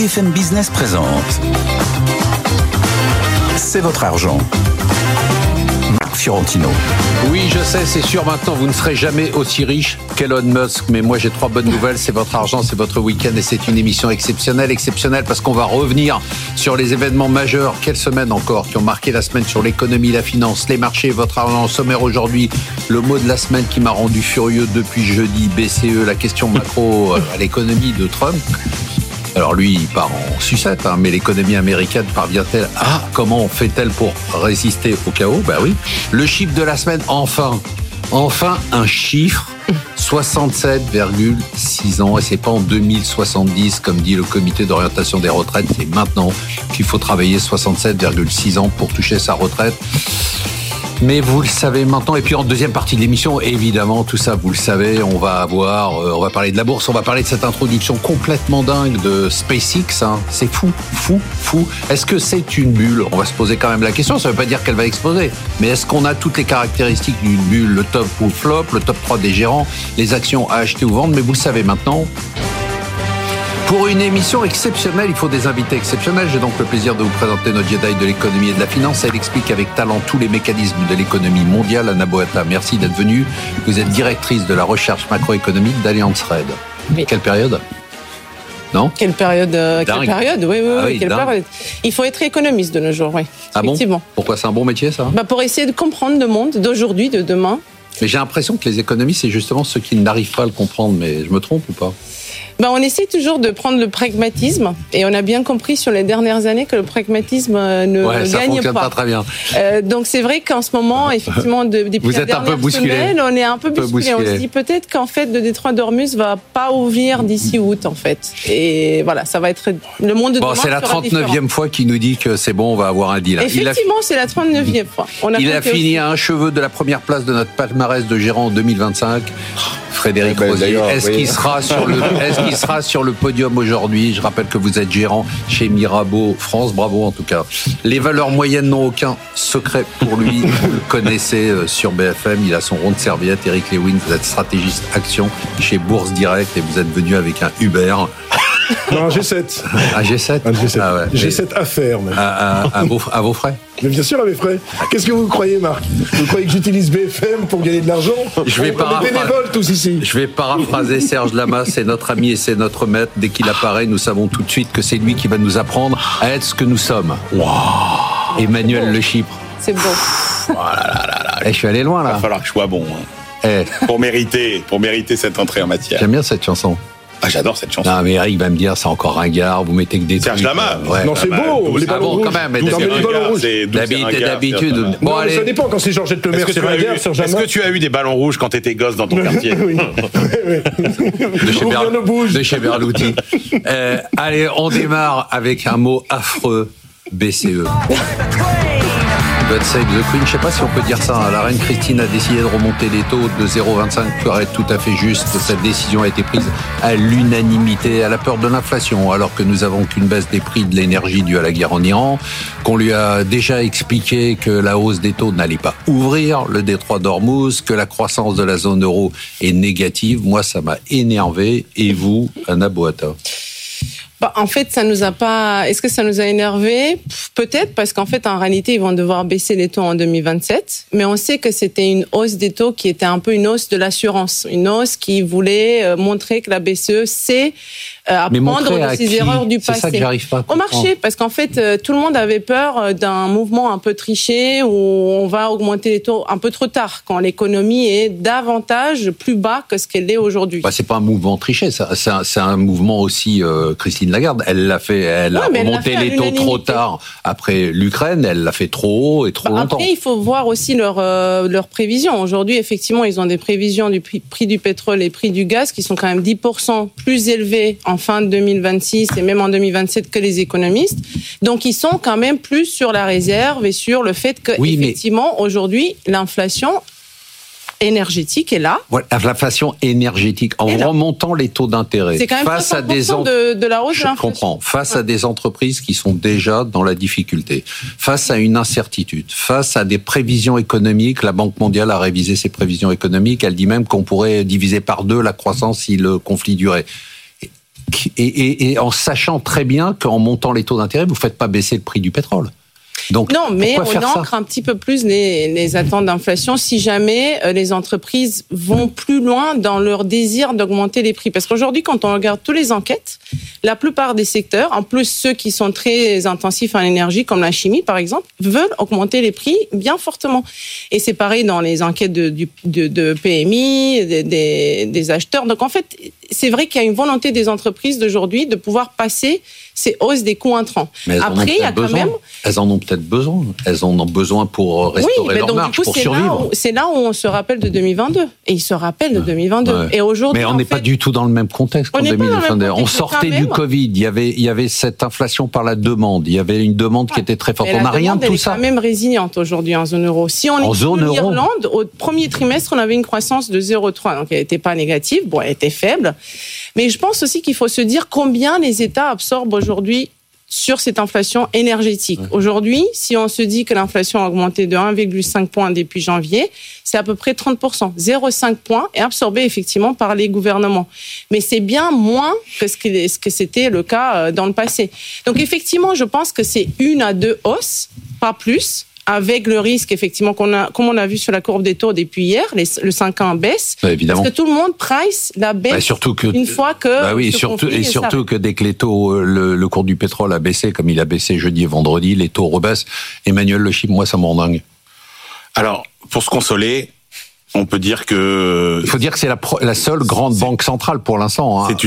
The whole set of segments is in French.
BFM Business présente C'est votre argent. Marc Fiorentino. Oui, je sais, c'est sûr, maintenant, vous ne serez jamais aussi riche qu'Elon Musk. Mais moi, j'ai 3 bonnes nouvelles. C'est votre argent, c'est votre week-end et c'est une émission exceptionnelle. Exceptionnelle parce qu'on va revenir sur les événements majeurs. Quelle semaine encore qui ont marqué la semaine sur l'économie, la finance, les marchés, votre argent. Au sommaire aujourd'hui, le mot de la semaine qui m'a rendu furieux depuis jeudi, BCE, la question macro à l'économie de Trump. Alors lui, il part en sucette, mais l'économie américaine parvient-elle comment fait-elle pour résister au chaos ? Ben oui. Le chiffre de la semaine, enfin un chiffre, 67,6 ans. Et c'est pas en 2070, comme dit le comité d'orientation des retraites, c'est maintenant qu'il faut travailler 67,6 ans pour toucher sa retraite. Mais vous le savez maintenant. Et puis en deuxième partie de l'émission, évidemment, tout ça, vous le savez, on va parler de la bourse, on va parler de cette introduction complètement dingue de SpaceX. C'est fou. Est-ce que c'est une bulle ? On va se poser quand même la question. Ça ne veut pas dire qu'elle va exploser. Mais est-ce qu'on a toutes les caractéristiques d'une bulle ? Le top ou le flop, le top 3 des gérants, les actions à acheter ou vendre. Mais vous le savez maintenant. Pour une émission exceptionnelle, il faut des invités exceptionnels. J'ai donc le plaisir de vous présenter notre Jedi de l'économie et de la finance. Elle explique avec talent tous les mécanismes de l'économie mondiale. Anna Boata, merci d'être venue. Vous êtes directrice de la recherche macroéconomique d'Allianz Red. Oui. Quelle période ? Non ? Quelle période ? Oui, quelle période. Il faut être économiste de nos jours, oui. Effectivement. Bon ? Pourquoi c'est un bon métier, ça ? Pour essayer de comprendre le monde d'aujourd'hui, de demain. Mais j'ai l'impression que les économistes, c'est justement ceux qui n'arrivent pas à le comprendre. Mais je me trompe ou pas ? On essaie toujours de prendre le pragmatisme et on a bien compris sur les dernières années que le pragmatisme ne gagne pas très bien. Donc c'est vrai qu'en ce moment, effectivement, depuis la dernière semaine, on est un peu bousculé. On se dit peut-être qu'en fait, le détroit d'Ormuz va pas ouvrir d'ici août, en fait. Et voilà, ça va être le monde de demain. C'est la 39e fois qu'il nous dit que c'est bon, on va avoir un deal. Effectivement, c'est la 39e fois. Il a fini à un cheveu de la première place de notre palmarès de gérant en 2025. Frédéric Rosier, est-ce qu'il sera sur le podium aujourd'hui ? Je rappelle que vous êtes gérant chez Mirabeau France, bravo en tout cas. Les valeurs moyennes n'ont aucun secret pour lui, vous le connaissez sur BFM, il a son rond de serviette. Eric Lewin, vous êtes stratégiste action chez Bourse Direct et vous êtes venu avec un Uber. Non, un G7. Un G7 ? G7 affaires, même. À vos frais ? Mais bien sûr, à mes frais. Qu'est-ce que vous croyez, Marc ? Vous croyez que j'utilise BFM pour gagner de l'argent ? On est bénévoles tous ici. Je vais paraphraser Serge Lama, c'est notre ami et c'est notre maître. Dès qu'il apparaît, nous savons tout de suite que c'est lui qui va nous apprendre à être ce que nous sommes. Wow. Emmanuel Le Chypre. C'est beau. Je suis allé loin, là. Il va falloir que je sois bon. Pour mériter cette entrée en matière. J'aime bien cette chanson. J'adore cette chanson. Non, mais Eric va me dire, c'est encore ringard, vous mettez que des Serge Lama. Non, c'est beau. Les ballons rouges. Quand même. D'habitude. Bon, allez. Ça dépend quand c'est Georgette Lemaire, c'est ringard, Serge Lama. Est-ce que tu as eu des ballons rouges quand t'étais gosse dans ton quartier ? Oui. De chez Berlouti. Allez, on démarre avec un mot affreux. BCE. God save the Queen, je ne sais pas si on peut dire ça. La reine Christine a décidé de remonter les taux de 0,25, paraît tout à fait juste. Cette décision a été prise à l'unanimité, à la peur de l'inflation, alors que nous n'avons qu'une baisse des prix de l'énergie due à la guerre en Iran, qu'on lui a déjà expliqué que la hausse des taux n'allait pas ouvrir le détroit d'Ormuz, que la croissance de la zone euro est négative. Moi, ça m'a énervé. Et vous, Anna Boata ? En fait, ça nous a pas. Est-ce que ça nous a énervé ? Peut-être, parce qu'en fait, en réalité, ils vont devoir baisser les taux en 2027. Mais on sait que c'était une hausse des taux qui était un peu une hausse de l'assurance, une hausse qui voulait montrer que la BCE sait apprendre de ses erreurs du passé. C'est ça que j'arrive pas à comprendre. Au marché, parce qu'en fait, tout le monde avait peur d'un mouvement un peu triché où on va augmenter les taux un peu trop tard, quand l'économie est davantage plus bas que ce qu'elle est aujourd'hui. C'est pas un mouvement triché, c'est un mouvement aussi. Christine Lagarde, elle a remonté les taux trop tard après l'Ukraine, elle l'a fait trop haut et trop longtemps. Après, il faut voir aussi leurs prévisions. Aujourd'hui, effectivement, ils ont des prévisions du prix du pétrole et prix du gaz qui sont quand même 10% plus élevés en fin de 2026 et même en 2027 que les économistes. Donc, ils sont quand même plus sur la réserve et sur le fait que, effectivement, aujourd'hui, l'inflation énergétique est là. Ouais, l'inflation énergétique en remontant les taux d'intérêt. C'est quand même face à des de la hausse de l'inflation. Je comprends. Face à des entreprises qui sont déjà dans la difficulté, face à une incertitude, face à des prévisions économiques, la Banque mondiale a révisé ses prévisions économiques. Elle dit même qu'on pourrait diviser par 2 la croissance si le conflit durait. et en sachant très bien qu'en montant les taux d'intérêt, vous faites pas baisser le prix du pétrole. Donc, non, mais on ancre un petit peu plus les attentes d'inflation si jamais les entreprises vont plus loin dans leur désir d'augmenter les prix. Parce qu'aujourd'hui, quand on regarde toutes les enquêtes, la plupart des secteurs, en plus ceux qui sont très intensifs en énergie, comme la chimie par exemple, veulent augmenter les prix bien fortement. Et c'est pareil dans les enquêtes de PMI, des acheteurs. Donc en fait, c'est vrai qu'il y a une volonté des entreprises d'aujourd'hui de pouvoir passer ces hausses des coûts intrants. Après, il y a quand même... Elles en ont peut-être besoin. Elles en ont besoin pour restaurer leur marge, pour survivre. C'est là où on se rappelle de 2022. Et ils se rappellent de 2022. Ouais. Et aujourd'hui, mais on n'est pas du tout dans le même contexte qu'en 2022. On sortait du Covid. Il y avait cette inflation par la demande. Il y avait une demande qui était très forte. On n'a rien de tout ça. Elle est quand même résiliente aujourd'hui en zone euro. Si on est en Irlande, au premier trimestre, on avait une croissance de 0,3. Donc elle n'était pas négative. Bon, elle était faible. Mais je pense aussi qu'il faut se dire combien les États absorbent aujourd'hui sur cette inflation énergétique. Aujourd'hui, si on se dit que l'inflation a augmenté de 1,5 point depuis janvier, c'est à peu près 30%. 0,5 point est absorbé effectivement par les gouvernements. Mais c'est bien moins que ce que c'était le cas dans le passé. Donc effectivement, je pense que c'est 1 à 2 hausses, pas plus, avec le risque, effectivement, comme on a vu sur la courbe des taux depuis hier, le 5 ans baisse. Bah, évidemment. Parce que tout le monde price la baisse une fois que... Bah oui, surtout que dès que les taux, le cours du pétrole a baissé, comme il a baissé jeudi et vendredi, les taux rebaissent. Emmanuel, le chiffre, moi, ça me rend dingue. Alors, pour se consoler, on peut dire que... Il faut dire que c'est la seule grande banque centrale pour l'instant. Hein. C'est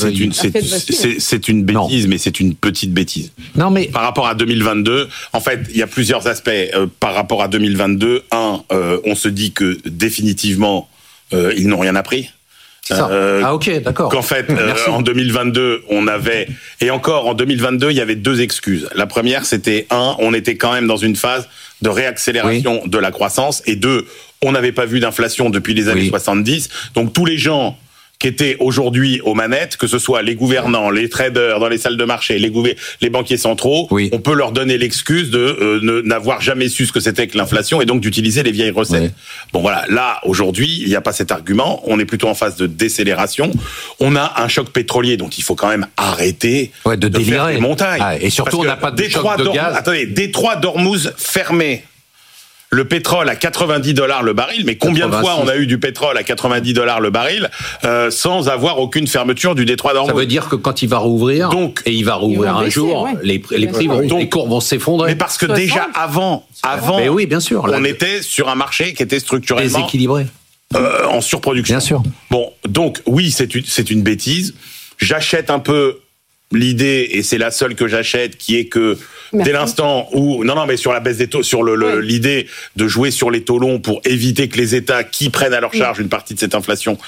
une bêtise, mais c'est une petite bêtise. Non, mais... Par rapport à 2022, en fait, il y a plusieurs aspects. Par rapport à 2022, on se dit que définitivement, ils n'ont rien appris. C'est ça. Ok, d'accord. Qu'en fait, en 2022, on avait... Et encore, en 2022, il y avait 2 excuses. La première, c'était on était quand même dans une phase de réaccélération de la croissance. Et 2, on n'avait pas vu d'inflation depuis les années 70. Donc tous les gens qui étaient aujourd'hui aux manettes, que ce soit les gouvernants, les traders dans les salles de marché, les banquiers centraux, on peut leur donner l'excuse de n'avoir jamais su ce que c'était que l'inflation et donc d'utiliser les vieilles recettes. Oui. Bon voilà, là aujourd'hui, il n'y a pas cet argument, on est plutôt en phase de décélération. On a un choc pétrolier dont il faut quand même arrêter de faire des montagnes. Et surtout, on n'a pas de choc de gaz. Attendez, Détroit d'Ormuz fermé. Le pétrole à $90 le baril, mais combien 86. De fois on a eu du pétrole à $90 le baril sans avoir aucune fermeture du détroit d'Ormuz? Ça veut dire que quand il va rouvrir, et il va rouvrir un jour, les prix les cours vont s'effondrer. Mais parce que déjà avant, mais oui, bien sûr, on était sur un marché qui était structurellement déséquilibré, en surproduction. Bien sûr. Bon, donc oui, c'est une bêtise. J'achète un peu l'idée, et c'est la seule que j'achète, qui est que dès l'instant où... Non, mais sur la baisse des taux, sur l'idée de jouer sur les taux longs pour éviter que les États qui prennent à leur charge une partie de cette inflation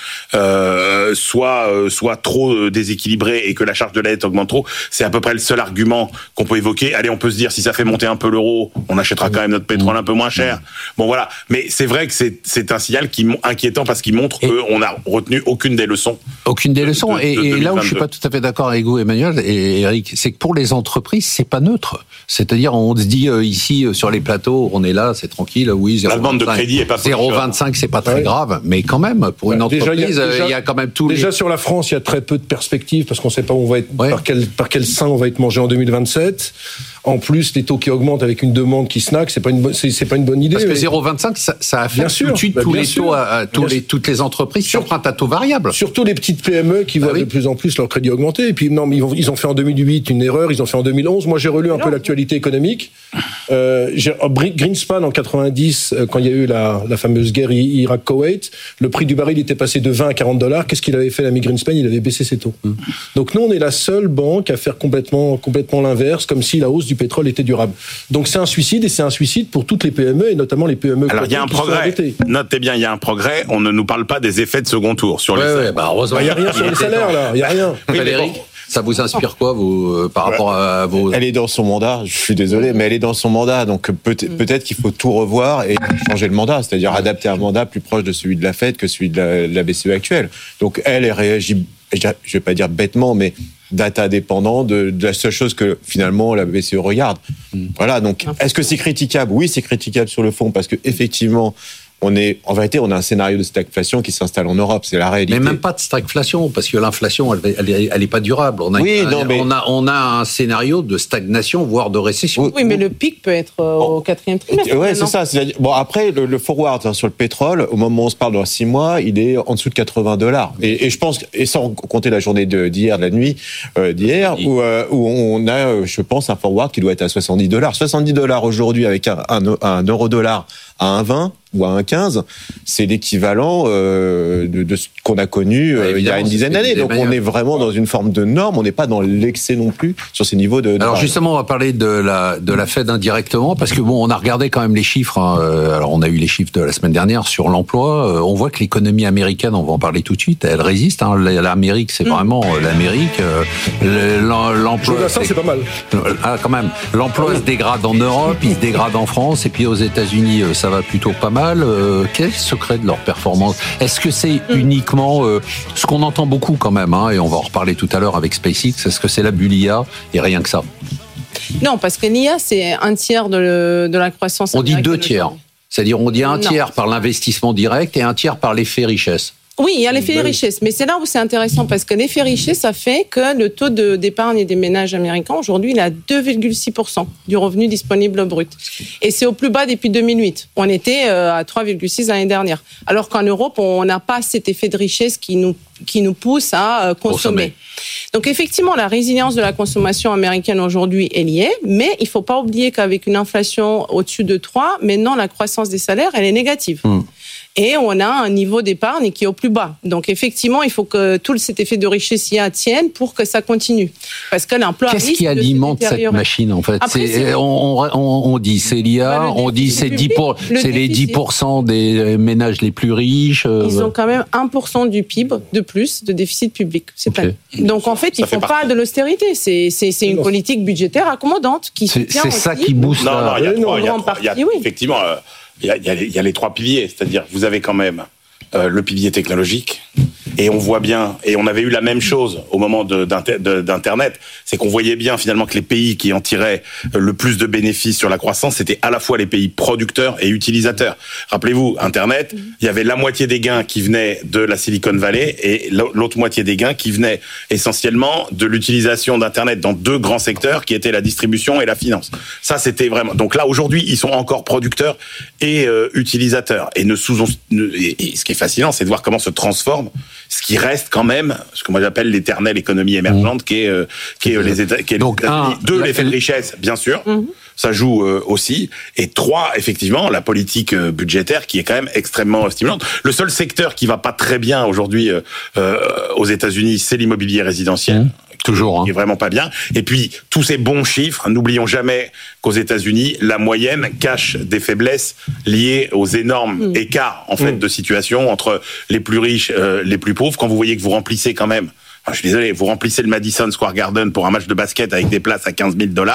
soient trop déséquilibrés et que la charge de la dette augmente trop, c'est à peu près le seul argument qu'on peut évoquer. Allez, on peut se dire, si ça fait monter un peu l'euro, on achètera quand même notre pétrole un peu moins cher. Bon, voilà. Mais c'est vrai que c'est un signal inquiétant parce qu'il montre qu'on n'a retenu aucune des leçons. Aucune des leçons. Et là où je suis pas tout à fait d'accord avec vous, Emmanuel et Eric, c'est que pour les entreprises, c'est pas neutre. C'est-à-dire, on se dit ici sur les plateaux, on est là, c'est tranquille, oui. 0, la demande de crédit est pas 0,25, c'est pas très grave, mais quand même pour une entreprise, il y a quand même tout. Déjà sur la France, il y a très peu de perspectives parce qu'on ne sait pas où on va être, par quel sein on va être mangé en 2027. En plus, les taux qui augmentent avec une demande qui snack, c'est pas une bonne idée. Parce que 0,25, ça affecte tout de suite tous les taux, toutes les entreprises qui empruntent à taux variable. Surtout les petites PME qui voient de plus en plus leur crédit augmenter. Et puis non, mais ils ont fait en 2008 une erreur, ils ont fait en 2011. Moi, j'ai relu un peu l'actualité économique. Greenspan en 90, quand il y a eu la fameuse guerre Irak-Koweït, le prix du baril était passé de 20 à $40. Qu'est-ce qu'il avait fait, l'ami Greenspan? Il avait baissé ses taux. Donc nous, on est la seule banque à faire complètement l'inverse, comme si la hausse du pétrole était durable. Donc c'est un suicide, et c'est un suicide pour toutes les PME, et notamément les PME. Alors il y a un progrès. Notez bien, il y a un progrès. On ne nous parle pas des effets de second tour sur les salaires. Heureusement. Il n'y a rien sur les salaires, là. Il n'y a rien. Valérie, ça vous inspire quoi, vous, par rapport à vos... Elle est dans son mandat, je suis désolé, mais elle est dans son mandat, donc peut-être qu'il faut tout revoir et changer le mandat, c'est-à-dire adapter un mandat plus proche de celui de la Fed que celui de la BCE actuelle. Donc elle réagit, je vais pas dire bêtement, mais data dépendant de la seule chose que finalement la BCE regarde. Voilà, donc est-ce que c'est critiquable? Oui, c'est critiquable sur le fond, parce que effectivement, en vérité, on a un scénario de stagflation qui s'installe en Europe. C'est la réalité. Mais même pas de stagflation, parce que l'inflation, elle est pas durable. On a un scénario de stagnation, voire de récession. Oui, mais le pic peut être au 4e trimestre. Oui, c'est ça. Bon, après, le forward sur le pétrole, au moment où on se parle dans 6 mois, il est en dessous de $80. Et je pense, et sans compter la journée d'hier, de la nuit d'hier, où on a, je pense, un forward qui doit être à $70. $70 aujourd'hui avec un euro-dollar à 1,20 ou à 1,15, c'est l'équivalent de ce qu'on a connu il y a une dizaine d'années. Donc on est vraiment dans une forme de norme, on n'est pas dans l'excès non plus sur ces niveaux de... Alors justement, on va parler de la Fed indirectement, parce que bon, on a regardé quand même les chiffres. Alors on a eu les chiffres de la semaine dernière sur l'emploi. On voit que l'économie américaine, on va en parler tout de suite, elle résiste. L'Amérique, c'est vraiment l'Amérique. L'emploi... Ça, c'est pas mal. Ah, quand même. L'emploi se dégrade en Europe, il se dégrade en France, et puis aux États-Unis, ça va plutôt pas mal. Quel est le secret de leur performance? Est-ce que c'est uniquement ce qu'on entend beaucoup quand même, et on va en reparler tout à l'heure avec SpaceX, est-ce que c'est la bulle IA et rien que ça? Non, parce que l'IA, c'est un tiers de la croissance. On dit 2 tiers. C'est-à-dire on dit un tiers par l'investissement direct et un tiers par l'effet richesse. Oui, il y a l'effet richesse, mais c'est là où c'est intéressant, parce que l'effet richesse, ça fait que le taux d'épargne des ménages américains, aujourd'hui, il est à 2,6% du revenu disponible brut. Et c'est au plus bas depuis 2008. On était à 3,6 l'année dernière. Alors qu'en Europe, on n'a pas cet effet de richesse qui nous pousse à consommer. Donc effectivement, la résilience de la consommation américaine aujourd'hui est liée, mais il ne faut pas oublier qu'avec une inflation au-dessus de 3, maintenant la croissance des salaires, elle est négative. Et on a un niveau d'épargne qui est au plus bas. Donc effectivement, il faut que tout cet effet de richesse y tienne pour que ça continue. Parce que l'emploi risque de se Qu'est-ce qui alimente cette machine en fait? Après, on dit c'est l'IA, on dit c'est les 10% des ménages les plus riches. Ils ont quand même 1% du PIB de plus de déficit public cette année. Donc en fait, ils ne font pas de l'austérité. C'est une politique budgétaire accommodante qui soutient aussi. C'est ça qui booste. Non, il y a effectivement... Il y a les 3 piliers, c'est-à-dire vous avez quand même le pilier technologique, et on voit bien, et on avait eu la même chose au moment d'Internet, c'est qu'on voyait bien finalement que les pays qui en tiraient le plus de bénéfices sur la croissance, c'était à la fois les pays producteurs et utilisateurs. Rappelez-vous, Internet, il y avait la moitié des gains qui venaient de la Silicon Valley et l'autre moitié des gains qui venaient essentiellement de l'utilisation d'Internet dans 2 grands secteurs qui étaient la distribution et la finance. Ça, c'était vraiment... Donc là, aujourd'hui, ils sont encore producteurs et utilisateurs. Et ce qui est fascinant, c'est de voir comment se transforme ce qui reste quand même, ce que moi j'appelle l'éternelle économie émergente, qui est les États-Unis. Donc, 2, l'effet de richesse, bien sûr, ça joue aussi. Et 3, effectivement, la politique budgétaire qui est quand même extrêmement stimulante. Le seul secteur qui va pas très bien aujourd'hui aux États-Unis, c'est l'immobilier résidentiel. Toujours, qui est vraiment pas bien. Et puis, tous ces bons chiffres, n'oublions jamais qu'aux États-Unis, la moyenne cache des faiblesses liées aux énormes écarts, en fait, de situation entre les plus riches, les plus pauvres. Quand vous voyez que vous remplissez quand même, je suis désolé, vous remplissez le Madison Square Garden pour un match de basket avec des places à $15,000.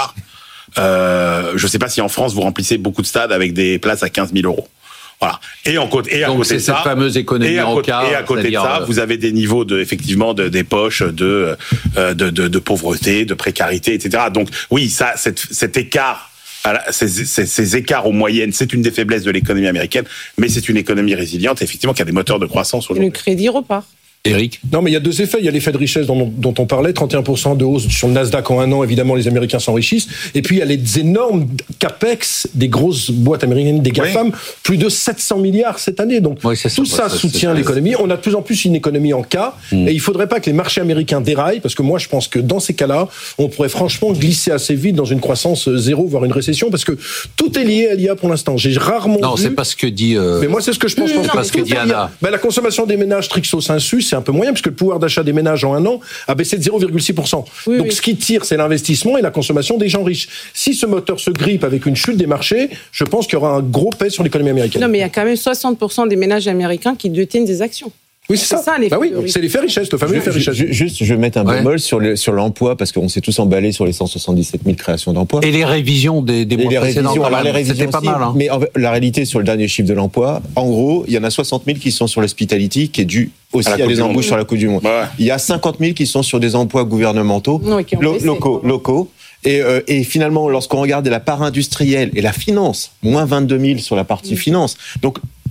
Je sais pas si en France, vous remplissez beaucoup de stades avec des places à 15 000 €. Voilà. Et à côté de ça, cette fameuse économie en cas. Et à côté de ça, vous avez des niveaux effectivement des poches de pauvreté, de précarité, etc. Donc oui, ça, cet écart, ces écarts aux moyennes, c'est une des faiblesses de l'économie américaine, mais c'est une économie résiliente, effectivement, qui a des moteurs de croissance aujourd'hui. Le crédit repart. Éric? Non, mais il y a 2 effets. Il y a l'effet de richesse dont on parlait, 31% de hausse sur le Nasdaq en un an. Évidemment, les Américains s'enrichissent. Et puis, il y a les énormes capex des grosses boîtes américaines, des GAFAM, plus de 700 milliards cette année. Donc, tout ça soutient l'économie. On a de plus en plus une économie en K. Et il faudrait pas que les marchés américains déraillent, parce que moi, je pense que dans ces cas-là, on pourrait franchement glisser assez vite dans une croissance zéro, voire une récession, parce que tout est lié à l'IA pour l'instant. J'ai rarement vu... Non, c'est pas ce que dit... Mais moi, c'est ce que je pense. C'est pas ce que dit Anna. La consommation des ménages stricto sensu, c'est un peu moyen, puisque le pouvoir d'achat des ménages en un an a baissé de 0,6%. Donc ce qui tire, c'est l'investissement et la consommation des gens riches. Si ce moteur se grippe avec une chute des marchés, je pense qu'il y aura un gros pèse sur l'économie américaine. Non, mais il y a quand même 60% des ménages américains qui détiennent des actions. Oui, c'est ça. C'est l'effet richesse, le fameux effet richesse. Juste, je vais mettre un bémol sur l'emploi, parce qu'on s'est tous emballés sur les 177 000 créations d'emplois. Et les révisions des mois précédents, c'était pas mal. Mais la réalité, sur le dernier chiffre de l'emploi, en gros, il y en a 60 000 qui sont sur l'hospitality, qui est dû aussi à des embauches sur la Coupe du Monde. Il y a 50 000 qui sont sur des emplois gouvernementaux, locaux. Et finalement, lorsqu'on regarde la part industrielle et la finance, moins 22 000 sur la partie finance. Donc,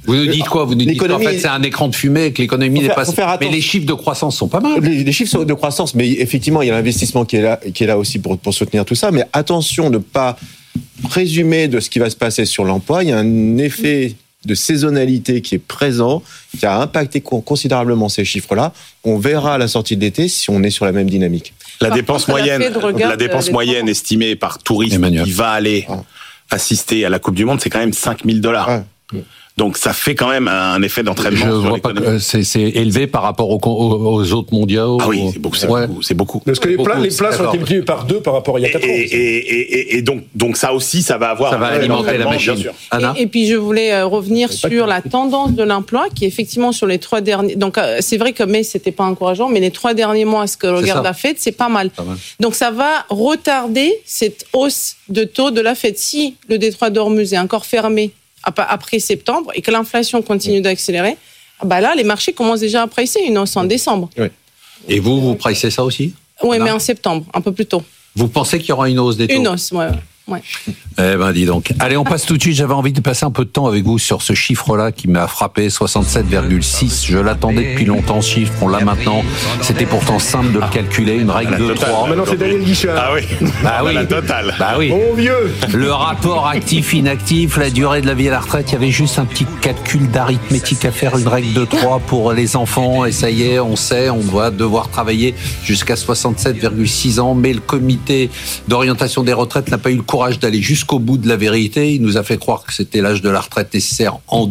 Vous nous dites quoi? Vous nous dites qu'en l'économie- fait c'est un écran de fumée et que l'économie n'est pas... faut faire Mais attention. les chiffres de croissance sont pas mal. Les chiffres sont de croissance, mais effectivement, il y a l'investissement qui est là aussi pour soutenir tout ça. Mais attention de ne pas présumer de ce qui va se passer sur l'emploi. Il y a un effet de saisonnalité qui est présent, qui a impacté considérablement ces chiffres-là. On verra à la sortie de l'été si on est sur la même dynamique. La Par dépense contre, la moyenne, Fed regarde les moyenne tendances. estimée par touriste Emmanuel. qui va aller assister à la Coupe du Monde, c'est quand même 5 000 $. Ouais. Donc ça fait quand même un effet d'entraînement. Je sur vois pas l'économie. que c'est élevé par rapport aux autres mondiaux. Ah oui, c'est beaucoup, c'est Ouais. beaucoup, c'est beaucoup. Parce que les Beaucoup, places ont d'accord. été multipliées par 2 par rapport à il y a 4 ans. Et donc ça aussi, ça va avoir Ça va un effet alimenter la d'entraînement, machine. bien sûr. Anna? Et puis je voulais revenir pas sur que- la tendance de l'emploi qui effectivement sur les 3 derniers. Donc c'est vrai que mai c'était pas encourageant, mais les 3 derniers mois, ce que regarde ça. la Fed, c'est pas mal. Pas mal. Donc ça va retarder cette hausse de taux de la Fed. Si le détroit d'Ormuz est encore fermé après septembre et que l'inflation continue d'accélérer, bah là les marchés commencent déjà à pricer une hausse en décembre. Et vous pricez ça aussi? Oui, Anna? mais en septembre, un peu plus tôt. Vous pensez qu'il y aura une hausse des taux? Une hausse, ouais. Eh ben, dis donc. Allez, on passe tout de suite. J'avais envie de passer un peu de temps avec vous sur ce chiffre-là qui m'a frappé, 67,6. Je l'attendais depuis longtemps, ce chiffre. On l'a maintenant. C'était pourtant simple de le calculer. Une règle de 3. Maintenant, c'est Daniel Guichard. Ah oui, Bah oui. la totale. Bah oui. Mon vieux. Le rapport actif-inactif, la durée de la vie à la retraite, il y avait juste un petit calcul d'arithmétique à faire, une règle de 3 pour les enfants, et ça y est, on sait, on va devoir travailler jusqu'à 67,6 ans, mais le comité d'orientation des retraites n'a pas eu le courage d'aller jusqu'au bout de la vérité. Il nous a fait croire que c'était l'âge de la retraite nécessaire en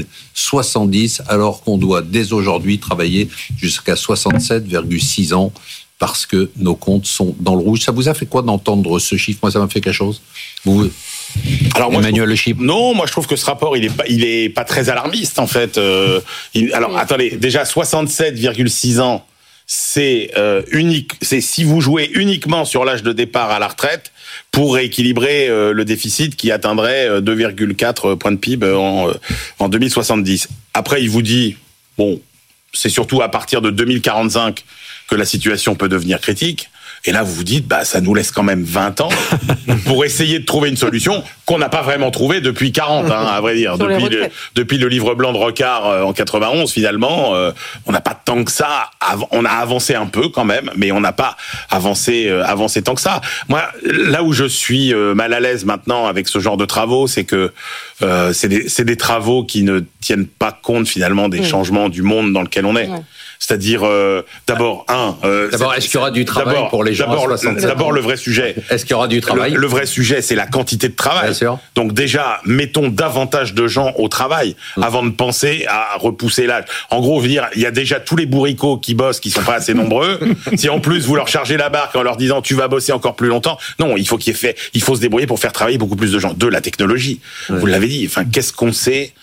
2070, alors qu'on doit dès aujourd'hui travailler jusqu'à 67,6 ans parce que nos comptes sont dans le rouge. Ça vous a fait quoi d'entendre ce chiffre? Moi, ça m'a fait quelque chose. Vous, Alors moi, Emmanuel je Le Chip. Non, moi je trouve que ce rapport il est pas très alarmiste en fait. Alors attendez, déjà 67,6 ans, c'est unique. C'est si vous jouez uniquement sur l'âge de départ à la retraite pour rééquilibrer le déficit qui atteindrait 2,4 points de PIB en 2070. Après, il vous dit bon, c'est surtout à partir de 2045 que la situation peut devenir critique. Et là, vous vous dites, bah, ça nous laisse quand même 20 ans pour essayer de trouver une solution qu'on n'a pas vraiment trouvée depuis 40, à vrai dire. Sur les retraites. Depuis le livre blanc de Rocard en 91, finalement, on n'a pas tant que ça. On a avancé un peu quand même, mais on n'a pas avancé tant que ça. Moi, là où je suis mal à l'aise maintenant avec ce genre de travaux, c'est que c'est des travaux qui ne tiennent pas compte finalement des changements du monde dans lequel on est. Ouais. C'est-à-dire, d'abord, est-ce qu'il y aura du travail pour les gens à 67 ans? D'abord, le vrai sujet. Est-ce qu'il y aura du travail? Le vrai sujet, c'est la quantité de travail. Bien sûr. Donc déjà, mettons davantage de gens au travail avant de penser à repousser l'âge. En gros, je veux dire, il y a déjà tous les bourricots qui bossent, qui sont pas assez nombreux. Si en plus vous leur chargez la barque en leur disant tu vas bosser encore plus longtemps, non, il faut se débrouiller pour faire travailler beaucoup plus de gens. De la technologie. Vous l'avez dit. Enfin, qu'est-ce qu'on sait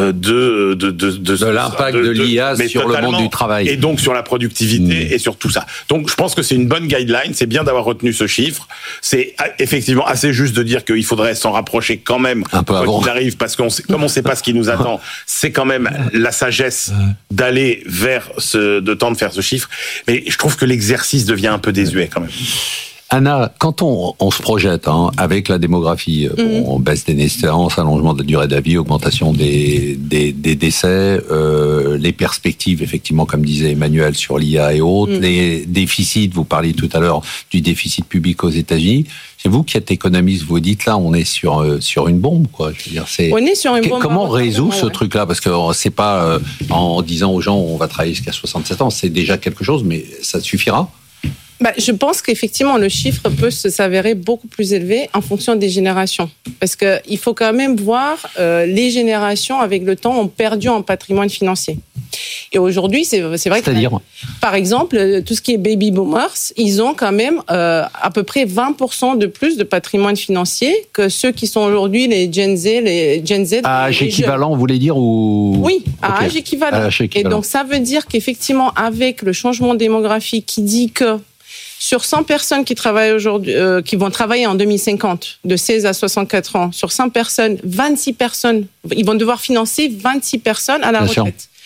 de l'impact de l'IA mais sur le totalement. monde du travail. Et donc sur la productivité et sur tout ça. Donc je pense que c'est une bonne guideline, c'est bien d'avoir retenu ce chiffre. C'est effectivement assez juste de dire qu'il faudrait s'en rapprocher quand même un peu avant. Quand il arrive, parce qu'on sait, comme on sait pas ce qui nous attend, c'est quand même la sagesse d'aller vers de faire ce chiffre. Mais je trouve que l'exercice devient un peu désuet quand même. Anna, quand on se projette avec la démographie, bon, baisse des naissances, allongement de la durée de la vie, augmentation des décès, les perspectives, effectivement, comme disait Emmanuel, sur l'IA et autres, les déficits, vous parliez tout à l'heure du déficit public aux États-Unis. C'est vous qui êtes économiste, vous dites là, on est sur une bombe, quoi. Je veux dire, on est sur une bombe. Comment on résout ce truc-là? Parce que c'est pas en disant aux gens on va travailler jusqu'à 67 ans, c'est déjà quelque chose, mais ça suffira? Je pense qu'effectivement, le chiffre peut s'avérer beaucoup plus élevé en fonction des générations. Parce qu'il faut quand même voir les générations, avec le temps, ont perdu en patrimoine financier. Et aujourd'hui, c'est vrai C'est-à-dire par exemple, tout ce qui est baby boomers, ils ont quand même à peu près 20% de plus de patrimoine financier que ceux qui sont aujourd'hui les Gen Z. À âge équivalent, vous voulez dire ou... Oui, à âge équivalent. Et donc, ça veut dire qu'effectivement, avec le changement démographique qui dit que sur 100 personnes qui travaillent aujourd'hui, qui vont travailler en 2050, de 16 à 64 ans, sur 100 personnes, 26 personnes, ils vont devoir financer 26 personnes à la retraite.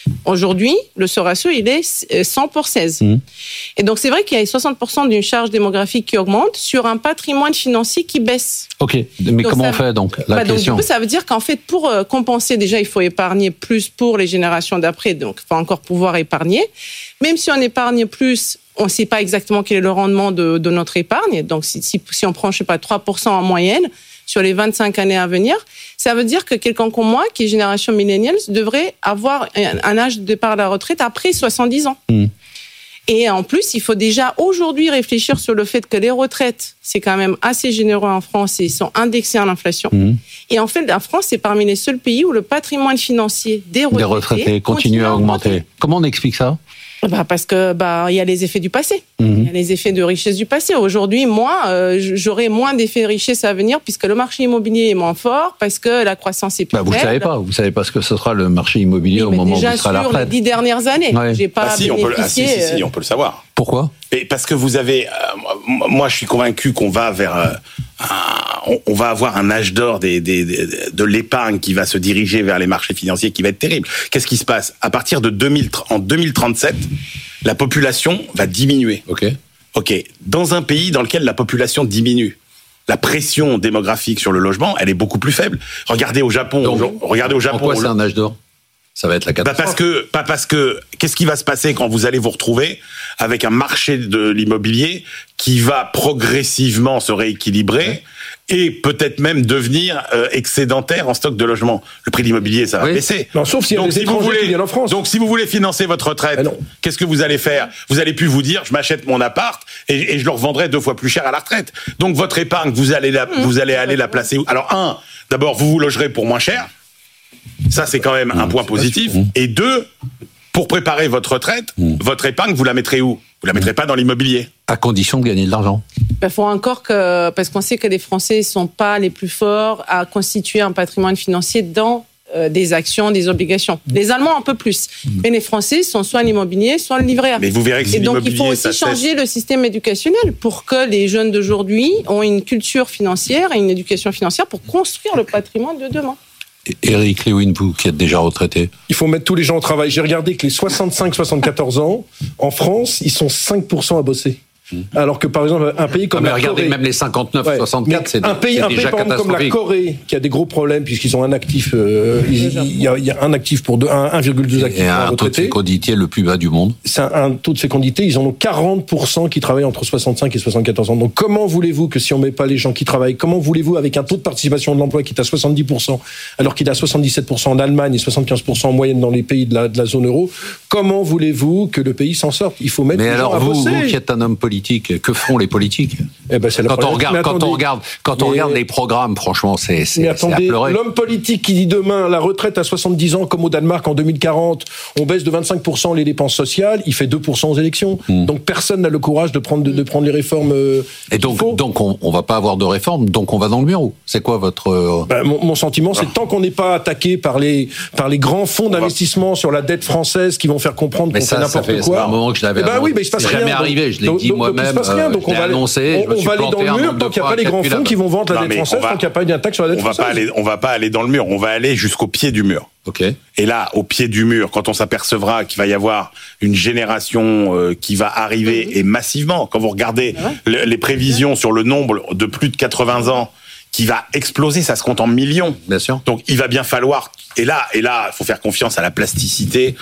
Aujourd'hui, ce ratio, il est 100 pour 16. Et donc, c'est vrai qu'il y a 60% d'une charge démographique qui augmente sur un patrimoine financier qui baisse. Ok, mais donc comment on fait donc la question. Donc, du coup, ça veut dire qu'en fait, pour compenser, déjà, il faut épargner plus pour les générations d'après, donc il faut encore pouvoir épargner. Même si on épargne plus, on ne sait pas exactement quel est le rendement de notre épargne. Donc, si on prend, je sais pas, 3% en moyenne sur les 25 années à venir, ça veut dire que quelqu'un comme moi, qui est génération millennials, devrait avoir un âge de départ à la retraite après 70 ans. Et en plus, il faut déjà aujourd'hui réfléchir sur le fait que les retraites, c'est quand même assez généreux en France et ils sont indexés à l'inflation. Et en fait, la France, c'est parmi les seuls pays où le patrimoine financier des retraités continue à augmenter. Comment on explique ça ? Parce que il y a les effets du passé. Il y a les effets de richesse du passé. Aujourd'hui, moi, j'aurai moins d'effets de richesse à venir puisque le marché immobilier est moins fort, parce que la croissance est plus faible. Vous savez pas ce que ce sera le marché immobilier au moment où il sera à la retraite. Déjà sur les 10 dernières années, j'ai pas bénéficié. Si, on peut le savoir. Pourquoi ? Et parce que vous avez, moi, je suis convaincu qu'on va vers, on va avoir un âge d'or de l'épargne qui va se diriger vers les marchés financiers, qui va être terrible. Qu'est-ce qui se passe ? À partir de 2037, la population va diminuer. Ok. Dans un pays dans lequel la population diminue, la pression démographique sur le logement, elle est beaucoup plus faible. Regardez au Japon. Pourquoi c'est un âge d'or ? Ça va être la catastrophe. Parce que qu'est-ce qui va se passer quand vous allez vous retrouver avec un marché de l'immobilier qui va progressivement se rééquilibrer et peut-être même devenir excédentaire en stock de logement. Le prix de l'immobilier, ça va baisser. Non, sauf s'il y a des étrangers qui viennent en France. Donc, si vous voulez financer votre retraite, qu'est-ce que vous allez faire ? Vous allez plus vous dire, je m'achète mon appart et je le revendrai 2 fois plus cher à la retraite. Donc, votre épargne, vous allez aller la placer où ? Alors, d'abord, vous logerez pour moins cher. Ça, c'est quand même un point positif. Et 2, pour préparer votre retraite, votre épargne, vous la mettrez où ? Vous la mettrez pas dans l'immobilier. À condition de gagner de l'argent. Il faut encore parce qu'on sait que les Français sont pas les plus forts à constituer un patrimoine financier dans des actions, des obligations. Les Allemands un peu plus. Mais les Français sont soit l'immobilier, soit le livret A. Mais vous verrez que et donc il faut aussi changer le système éducationnel pour que les jeunes d'aujourd'hui ont une culture financière et une éducation financière pour construire le patrimoine de demain. Éric Lewin, vous qui êtes déjà retraité. Il faut mettre tous les gens au travail. J'ai regardé que les 65-74 ans, en France, ils sont 5% à bosser. Alors que par exemple un pays comme la regardez, Corée, même les 59-64, c'est un pays déjà catastrophique. comme la Corée qui a des gros problèmes puisqu'ils ont un actif, il y a un actif pour 1,2 actifs et pour un taux de fécondité le plus bas du monde. C'est un taux de fécondité, ils en ont 40% qui travaillent entre 65 et 74 ans. Donc comment voulez-vous que si on met pas les gens qui travaillent, comment voulez-vous avec un taux de participation de l'emploi qui est à 70% alors qu'il est à 77% en Allemagne et 75% en moyenne dans les pays de la zone euro, comment voulez-vous que le pays s'en sorte ? Il faut mettre les gens à bosser. Mais alors vous qui êtes un homme politique, que font les politiques ? Quand on regarde les programmes, franchement, c'est à pleurer. L'homme politique qui dit demain la retraite à 70 ans, comme au Danemark en 2040, on baisse de 25% les dépenses sociales, il fait 2% aux élections. Donc personne n'a le courage de prendre les réformes. Et donc on va pas avoir de réforme, donc on va dans le mur. C'est quoi votre mon sentiment, c'est que tant qu'on n'est pas attaqué par les grands fonds d'investissement sur la dette française qui vont faire comprendre qu'on fait n'importe quoi. C'est un moment que je l'avais. Oui, mais il se passe rien. Jamais arrivé, je l'ai dit moi-même. Il se passe rien, donc on va aller dans le mur tant qu'il n'y a pas les grands fonds qui vont vendre la dette française, tant qu'il n'y a pas une attaque sur la dette française. On va pas aller dans le mur, on va aller jusqu'au pied du mur. Et là, au pied du mur, quand on s'apercevra qu'il va y avoir une génération qui va arriver et massivement, quand vous regardez les prévisions sur le nombre de plus de 80 ans qui va exploser, ça se compte en millions. Bien sûr. Donc il va bien falloir, et là, il faut faire confiance à la plasticité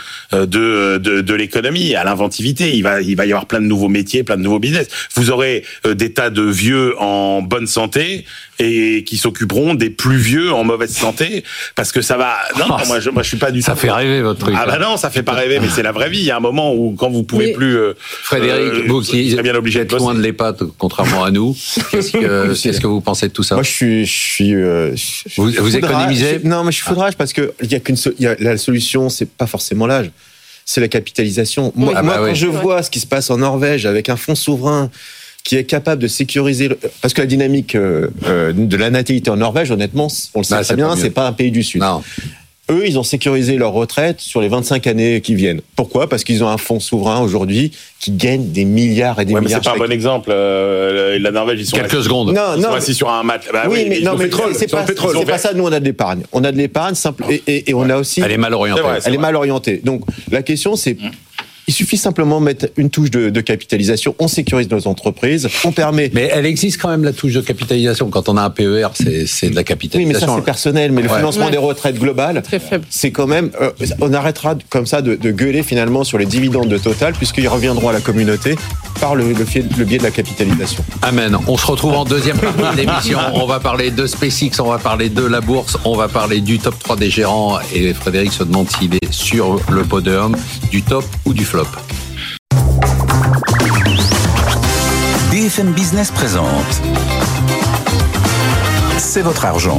de l'économie, à l'inventivité. Il va y avoir plein de nouveaux métiers, plein de nouveaux business. Vous aurez des tas de vieux en bonne santé et qui s'occuperont des plus vieux en mauvaise santé, parce que ça va. Moi je suis pas du tout. Ça fait rêver votre truc. Non, ça fait pas rêver, mais c'est la vraie vie. Il y a un moment où quand vous pouvez plus. Frédéric, vous qui êtes bien obligé de loin de l'EHPAD, contrairement à nous. Qu'est-ce que vous pensez de tout ça ? Moi, vous économisez ? Non, mais je suis foudrage parce que la solution, c'est pas forcément l'âge, c'est la capitalisation. Moi, quand je vois ce qui se passe en Norvège avec un fonds souverain qui est capable de sécuriser, parce que la dynamique de la natalité en Norvège, honnêtement, on le sait très bien, c'est pas un pays du Sud. Non. eux, ils ont sécurisé leur retraite sur les 25 années qui viennent. Pourquoi ? Parce qu'ils ont un fonds souverain aujourd'hui qui gagne des milliards et des milliards. Mais c'est pas un bon exemple. La Norvège, ils sont quelques secondes. Ils sont assis sur un mat. Bah oui, mais non, mais c'est pas ça. Nous, on a de l'épargne. On a de l'épargne simple et on a aussi. Elle est mal orientée. Elle est mal orientée. Donc la question, c'est. Il suffit simplement de mettre une touche de capitalisation, on sécurise nos entreprises, on permet... Mais elle existe quand même, la touche de capitalisation. Quand on a un PER, c'est de la capitalisation. Oui, mais ça, c'est personnel. Mais le financement des retraites globales, c'est quand même... on arrêtera comme ça de gueuler finalement sur les dividendes de Total, puisqu'ils reviendront à la communauté par le biais de la capitalisation. Amen. On se retrouve en deuxième partie de l'émission. On va parler de SpaceX, on va parler de la bourse, on va parler du top 3 des gérants. Et Frédéric se demande s'il est sur le podium du top ou du flop. BFM Business présente C'est votre argent.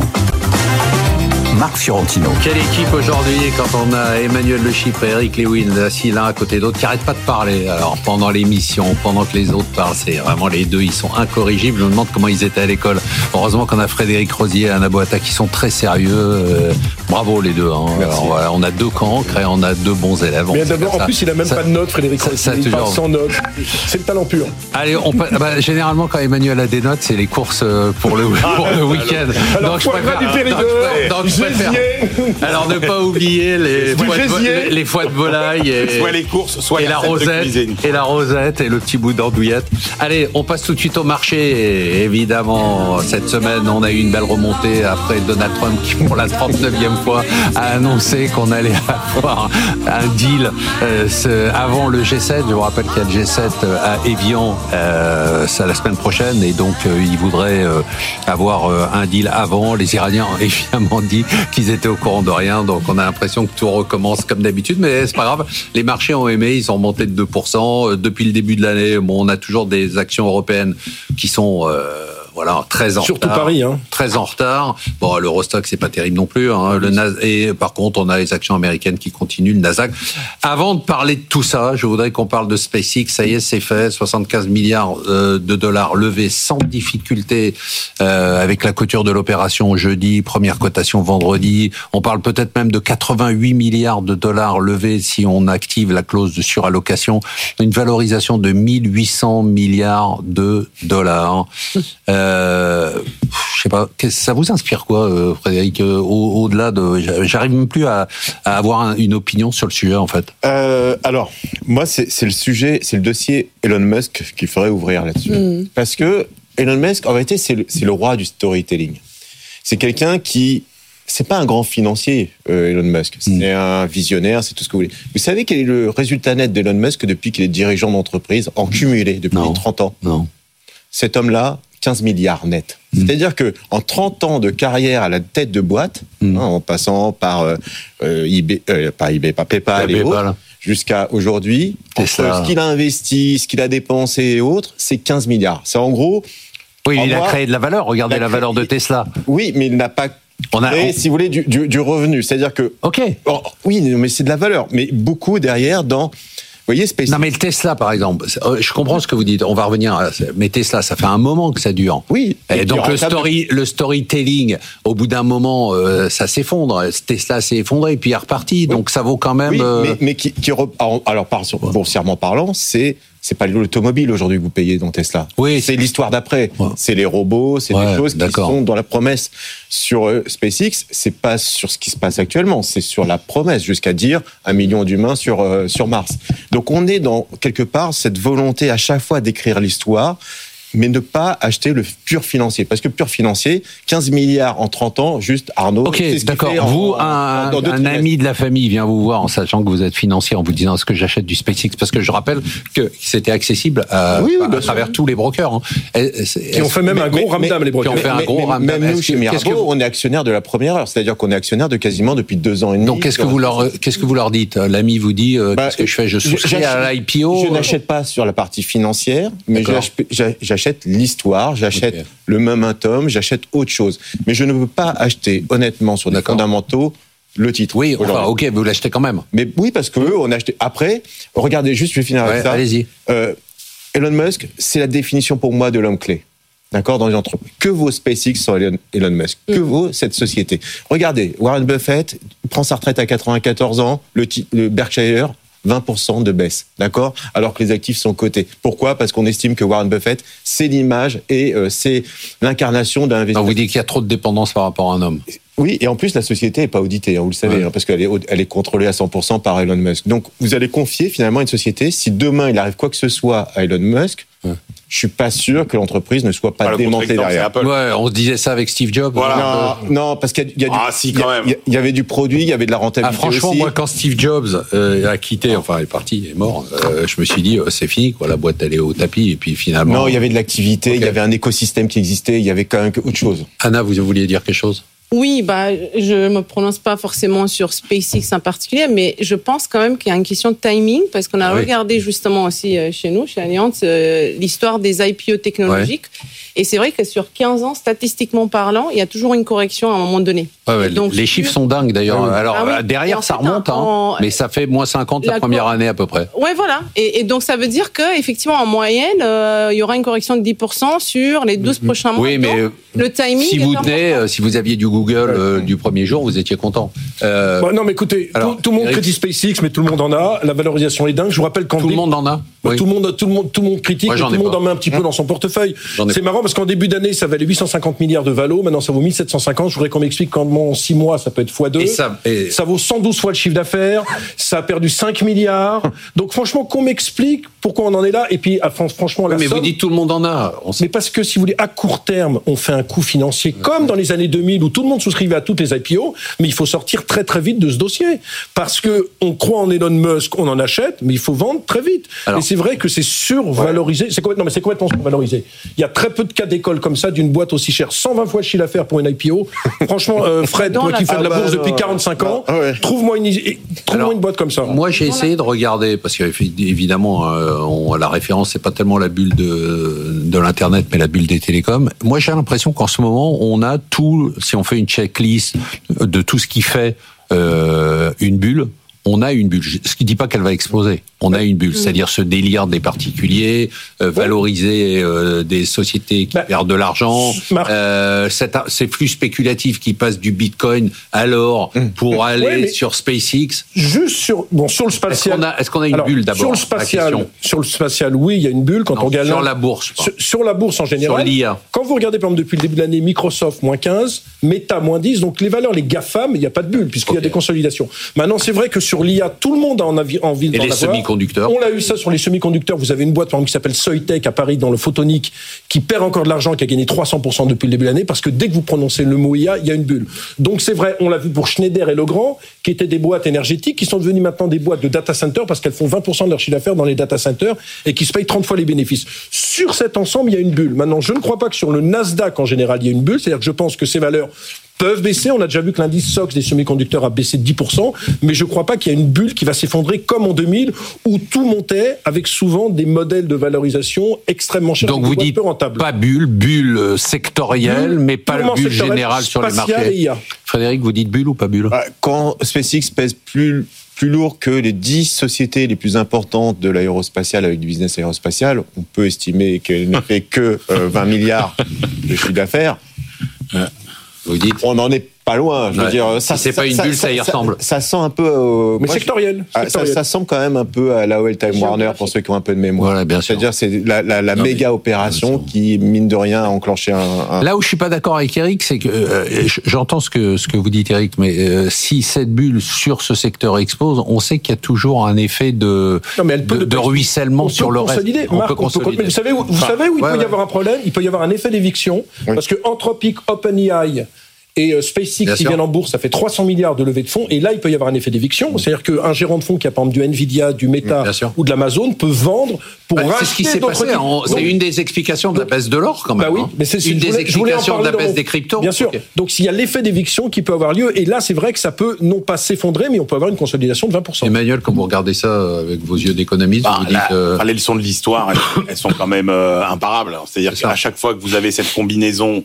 Marc Fiorentino. Quelle équipe aujourd'hui quand on a Emmanuel Le Chypre et Eric Lewin assis l'un à côté de l'autre qui n'arrêtent pas de parler. Alors pendant l'émission, pendant que les autres parlent, c'est vraiment les deux, ils sont incorrigibles. Je me demande comment ils étaient à l'école. Heureusement qu'on a Frédéric Rosier et Anna Boata qui sont très sérieux. Bravo les deux. Alors, voilà, on a deux cancres et on a deux bons élèves. Mais d'abord, en plus, il n'a même pas de notes, Frédéric Rosier. Il part sans notes. C'est le talent pur. Allez, généralement quand Emmanuel a des notes, c'est les courses pour le week-end. Alors, donc, je préfère... Alors ne pas oublier les foies de volaille soit les courses, soit et la rosette et le petit bout d'andouillette. Allez, on passe tout de suite au marché. Et évidemment, cette semaine, on a eu une belle remontée après Donald Trump qui, pour la 39e fois, a annoncé qu'on allait avoir un deal avant le G7. Je vous rappelle qu'il y a le G7 à Évian c'est la semaine prochaine et donc il voudrait avoir un deal avant. Les Iraniens ont évidemment dit qu'ils étaient au courant de rien, donc on a l'impression que tout recommence comme d'habitude, mais c'est pas grave. Les marchés ont aimé, ils sont montés de 2%. Depuis le début de l'année, on a toujours des actions européennes qui sont très en retard. Surtout Paris, très en retard. Bon, l'Eurostock, c'est pas terrible non plus. Et par contre, on a les actions américaines qui continuent, le Nasdaq. Avant de parler de tout ça, je voudrais qu'on parle de SpaceX. Ça y est, c'est fait. 75 milliards de dollars levés sans difficulté avec la clôture de l'opération jeudi, première cotation vendredi. On parle peut-être même de 88 milliards de dollars levés si on active la clause de surallocation. Une valorisation de 1800 milliards de dollars. Je sais pas, ça vous inspire quoi, Frédéric, au-delà de... J'arrive même plus à avoir une opinion sur le sujet, en fait. Alors, moi, c'est le sujet, c'est le dossier Elon Musk qu'il faudrait ouvrir là-dessus. Parce que Elon Musk, en réalité, c'est le roi du storytelling. C'est quelqu'un qui... C'est pas un grand financier, Elon Musk. C'est un visionnaire, c'est tout ce que vous voulez. Vous savez quel est le résultat net d'Elon Musk depuis qu'il est dirigeant d'entreprise, en cumulé, depuis 30 ans ? Non. Cet homme-là, 15 milliards net. C'est-à-dire que en 30 ans de carrière à la tête de boîte, en passant par PayPal et autres, jusqu'à aujourd'hui, entre ce qu'il a investi, ce qu'il a dépensé et autres, c'est 15 milliards. C'est en gros... Oui, il a créé de la valeur. Regardez la valeur de Tesla. Oui, mais il n'a pas créé, si vous voulez, du revenu. C'est-à-dire que... OK. Oui, mais c'est de la valeur. Mais beaucoup derrière dans... Vous voyez, SpaceX. Non, mais le Tesla, par exemple, je comprends ce que vous dites. On va revenir mais Tesla, ça fait un moment que ça dure. Oui. Et donc, le storytelling, au bout d'un moment, ça s'effondre. Tesla s'est effondré, puis il est reparti. Oui. Donc, ça vaut quand même... Oui, mais alors, boursièrement parlant, c'est pas l'automobile aujourd'hui que vous payez dans Tesla. Oui. C'est l'histoire d'après. Ouais. C'est les robots, c'est des choses qui sont dans la promesse. Sur SpaceX, c'est pas sur ce qui se passe actuellement, c'est sur la promesse, jusqu'à dire 1 million d'humains sur Mars. Donc on est dans, quelque part, cette volonté à chaque fois d'écrire l'histoire, mais ne pas acheter le pur financier. Parce que pur financier, 15 milliards en 30 ans, juste Arnaud... Ok, d'accord. Vous, un ami de la famille vient vous voir en sachant que vous êtes financier, en vous disant est-ce que j'achète du SpaceX ? Parce que je rappelle que c'était accessible à travers tous les brokers. Qui ont fait même un gros ramdam, les brokers. Même nous, chez Mirabeau, on est actionnaire de la première heure. C'est-à-dire qu'on est actionnaire de quasiment depuis 2 ans et demi. Donc qu'est-ce que vous leur dites ? L'ami vous dit qu'est-ce que je fais ? Je souscris à l'IPO ? Je n'achète pas sur la partie financière, mais j'achète l'histoire, j'achète le momentum, j'achète autre chose. Mais je ne veux pas acheter, honnêtement, sur des fondamentaux, le titre. Oui, enfin, ok, vous l'achetez quand même. Mais oui, parce que on a acheté. Après, regardez, juste, je vais finir avec ça. Allez-y. Elon Musk, c'est la définition pour moi de l'homme clé. d'accord, dans les entreprises. Que vaut SpaceX sans Elon Musk? Que vaut cette société? Regardez, Warren Buffett prend sa retraite à 94 ans, le Berkshire, 20% de baisse, d'accord, alors que les actifs sont cotés. Pourquoi? Parce qu'on estime que Warren Buffett, c'est l'image et c'est l'incarnation d'un investisseur. Vous dites qu'il y a trop de dépendance par rapport à un homme. Oui, et en plus, la société n'est pas auditée, vous le savez, parce qu'elle est contrôlée à 100% par Elon Musk. Donc, vous allez confier finalement une société, si demain il arrive quoi que ce soit à Elon Musk, je suis pas sûr que l'entreprise ne soit pas démantelée derrière. Ouais, on se disait ça avec Steve Jobs. Voilà. Non, parce qu'il y a il y avait du produit, il y avait de la rentabilité franchement, aussi. moi, quand Steve Jobs a quitté, enfin, est parti, est mort, je me suis dit, c'est fini, quoi, la boîte, elle est au tapis, et puis finalement. Non, il y avait de l'activité, il y avait un écosystème qui existait, il y avait quand même autre chose. Anna, vous vouliez dire quelque chose? Oui, je me prononce pas forcément sur SpaceX en particulier, mais je pense quand même qu'il y a une question de timing, parce qu'on a regardé justement aussi chez nous, chez Allianz, l'histoire des IPO technologiques. Et c'est vrai que sur 15 ans, statistiquement parlant, il y a toujours une correction à un moment donné. Donc, les chiffres sont dingues d'ailleurs. Alors, derrière, ça remonte, mais ça fait moins 50 la première année à peu près. Ouais, voilà. Et donc, ça veut dire qu'effectivement, en moyenne, il y aura une correction de 10% sur les 12 prochains mois. Oui, mais le timing. Si vous aviez du Google du premier jour, vous étiez content. Non, mais écoutez, tout le monde critique SpaceX, mais tout le monde en a. La valorisation est dingue. Je vous rappelle qu'en tout le monde en a. Tout le monde critique, moi, tout le monde en met un petit peu dans son portefeuille. C'est marrant parce qu'en début d'année, ça valait 850 milliards de valo. Maintenant, ça vaut 1750. Je voudrais qu'on m'explique comment en 6 mois, ça peut être x2. Ça vaut 112 fois le chiffre d'affaires. Ça a perdu 5 milliards. Donc, franchement, qu'on m'explique pourquoi on en est là. Et puis, franchement, mais vous dites tout le monde en a. Mais parce que, si vous voulez, à court terme, on fait un coût financier comme dans les années 2000 où tout le monde souscrivait à toutes les IPO. Mais il faut sortir très, très vite de ce dossier. Parce que on croit en Elon Musk, on en achète, mais il faut vendre très vite. Et c'est vrai que c'est survalorisé. C'est complètement survalorisé. Il y a très peu de cas d'école comme ça d'une boîte aussi chère. 120 fois le chiffre d'affaires pour une IPO. Franchement, Fred, toi qui fais de la bourse depuis 45 ans, trouve-moi une boîte comme ça. Moi, j'ai essayé de regarder, parce qu'évidemment, la référence, c'est pas tellement la bulle de l'Internet, mais la bulle des télécoms. Moi, j'ai l'impression qu'en ce moment, on a tout, si on fait une checklist de tout ce qui fait une bulle, on a une bulle. Ce qui ne dit pas qu'elle va exploser. On a une bulle, c'est-à-dire ce délire des particuliers, valoriser des sociétés qui perdent de l'argent, ces flux spéculatifs qui passent du Bitcoin pour aller sur SpaceX. Juste sur le spatial. Est-ce qu'on a une bulle d'abord? Sur le spatial, oui, il y a une bulle quand on regarde. Sur la bourse. Sur la bourse en général. Sur l'IA. Quand vous regardez, par exemple, depuis le début de l'année, Microsoft, moins 15, Meta, moins 10, donc les valeurs, les GAFAM, il n'y a pas de bulle, puisqu'il y a des consolidations. Maintenant, c'est vrai que sur l'IA, tout le monde a envie d'en avoir. Et les semi-conducteurs. On l'a eu ça sur les semi-conducteurs. Vous avez une boîte, par exemple, qui s'appelle Soitec à Paris, dans le photonique, qui perd encore de l'argent, qui a gagné 300% depuis le début de l'année, parce que dès que vous prononcez le mot IA, il y a une bulle. Donc c'est vrai, on l'a vu pour Schneider et Legrand, qui étaient des boîtes énergétiques, qui sont devenues maintenant des boîtes de data center, parce qu'elles font 20% de leur chiffre d'affaires dans les data centers, et qui se payent 30 fois les bénéfices. Sur cet ensemble, il y a une bulle. Maintenant, je ne crois pas que sur le Nasdaq, en général, il y a une bulle. C'est-à-dire que je pense que ces valeurs peuvent baisser. On a déjà vu que l'indice SOX des semi-conducteurs a baissé de 10%, mais je ne crois pas qu'il y a une bulle qui va s'effondrer comme en 2000, où tout montait avec souvent des modèles de valorisation extrêmement chers. Donc vous dites pas bulle sectorielle, mais pas bulle générale sur les marchés. Frédéric, vous dites bulle ou pas bulle? Quand SpaceX pèse plus lourd que les 10 sociétés les plus importantes de l'aérospatial avec du business aérospatial, on peut estimer qu'elle ne fait que 20 milliards de chiffre d'affaires. Vous dites, on n'en est pas loin. Je veux dire, ça, c'est pas une bulle, ça y ressemble. Ça sent un peu. Mais sectoriel. Ça semble quand même un peu à la Time Warner pour ceux qui ont un peu de mémoire. Voilà, bien sûr. C'est-à-dire, c'est la méga opération qui, mine de rien, a enclenché un. Là où je suis pas d'accord avec Eric, c'est que j'entends ce que vous dites, Eric, mais si cette bulle sur ce secteur explose, on sait qu'il y a toujours un effet de ruissellement sur le reste. On peut consolider. Vous savez où il peut y avoir un problème? Il peut y avoir un effet d'éviction, parce que Anthropic, OpenAI et SpaceX qui viennent en bourse, ça fait 300 milliards de levée de fonds, et là il peut y avoir un effet d'éviction, c'est-à-dire qu'un gérant de fonds qui a par exemple du Nvidia, du Meta ou de l'Amazon peut vendre pour racheter. C'est ce qui s'est passé. C'est une des explications de la baisse de l'or quand même. Bah oui, mais c'est une des explications de la baisse des cryptos. Bien sûr. Donc s'il y a l'effet d'éviction qui peut avoir lieu, et là c'est vrai que ça peut non pas s'effondrer, mais on peut avoir une consolidation de 20%. Emmanuel, quand vous regardez ça avec vos yeux d'économiste, vous dites les leçons de l'histoire, elles sont quand même imparables. C'est-à-dire qu'à chaque fois que vous avez cette combinaison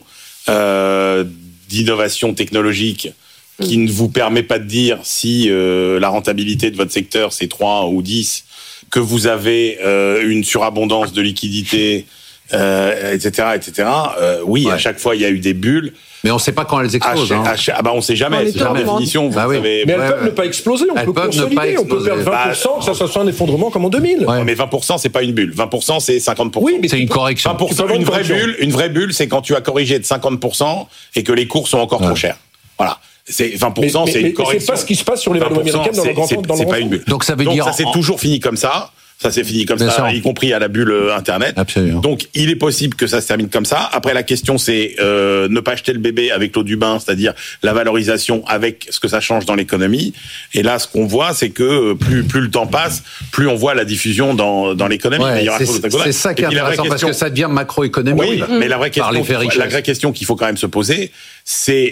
d'innovation technologique qui ne vous permet pas de dire si la rentabilité de votre secteur c'est 3 ou 10, que vous avez une surabondance de liquidité etc. Oui, à chaque fois, il y a eu des bulles. Mais on ne sait pas quand elles explosent. On ne sait jamais. C'est la définition. Vous savez. Mais elles peuvent ne pas exploser. On peut consolider. On peut perdre 20%, que ça soit un effondrement comme en 2000. Ouais. Mais 20%, c'est pas une bulle. 20%, c'est 50%. Oui, mais c'est une correction. 20%, une vraie bulle, c'est quand tu as corrigé de 50% et que les cours sont encore trop chers. Voilà. C'est 20%, c'est une correction. C'est pas ce qui se passe sur les valeurs américaines dans le grand temps. C'est pas une bulle. Donc ça veut dire. Ça s'est toujours fini comme ça. Ça s'est fini comme ça, y compris à la bulle Internet. Absolument. Donc, il est possible que ça se termine comme ça. Après, la question, c'est ne pas jeter le bébé avec l'eau du bain, c'est-à-dire la valorisation avec ce que ça change dans l'économie. Et là, ce qu'on voit, c'est que plus le temps passe, plus on voit la diffusion dans l'économie. Ouais, c'est ça qui est intéressant, parce que ça devient macroéconomique. Oui, mais la vraie question qu'il faut quand même se poser, c'est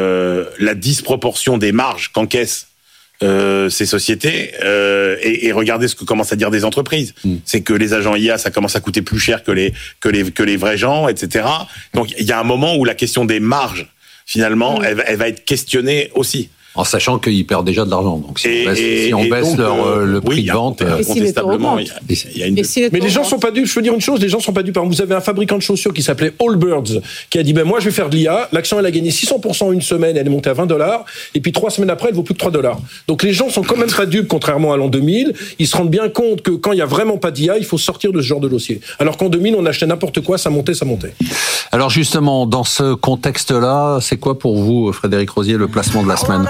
la disproportion des marges qu'encaissent ces sociétés et regardez ce que commencent à dire des entreprises. C'est que les agents IA, ça commence à coûter plus cher que les vrais gens, etc. Donc il y a un moment où la question des marges, finalement, elle va être questionnée aussi. En sachant qu'ils perdent déjà de l'argent. Donc si on baisse le prix de vente, incontestablement, il y a une... Mais les gens sont pas dupes. Je veux dire une chose, les gens sont pas dupes. Vous avez un fabricant de chaussures qui s'appelait Allbirds, qui a dit moi je vais faire de l'IA. L'action elle a gagné 600% en une semaine, elle est montée à $20. Et puis 3 semaines après, elle vaut plus que $3. Donc les gens sont quand même pas dupes, contrairement à l'an 2000. Ils se rendent bien compte que quand il y a vraiment pas d'IA, il faut sortir de ce genre de dossier. Alors qu'en 2000, on achetait n'importe quoi, ça montait. Alors justement, dans ce contexte-là, c'est quoi pour vous, Frédéric Rosier, le placement de la semaine?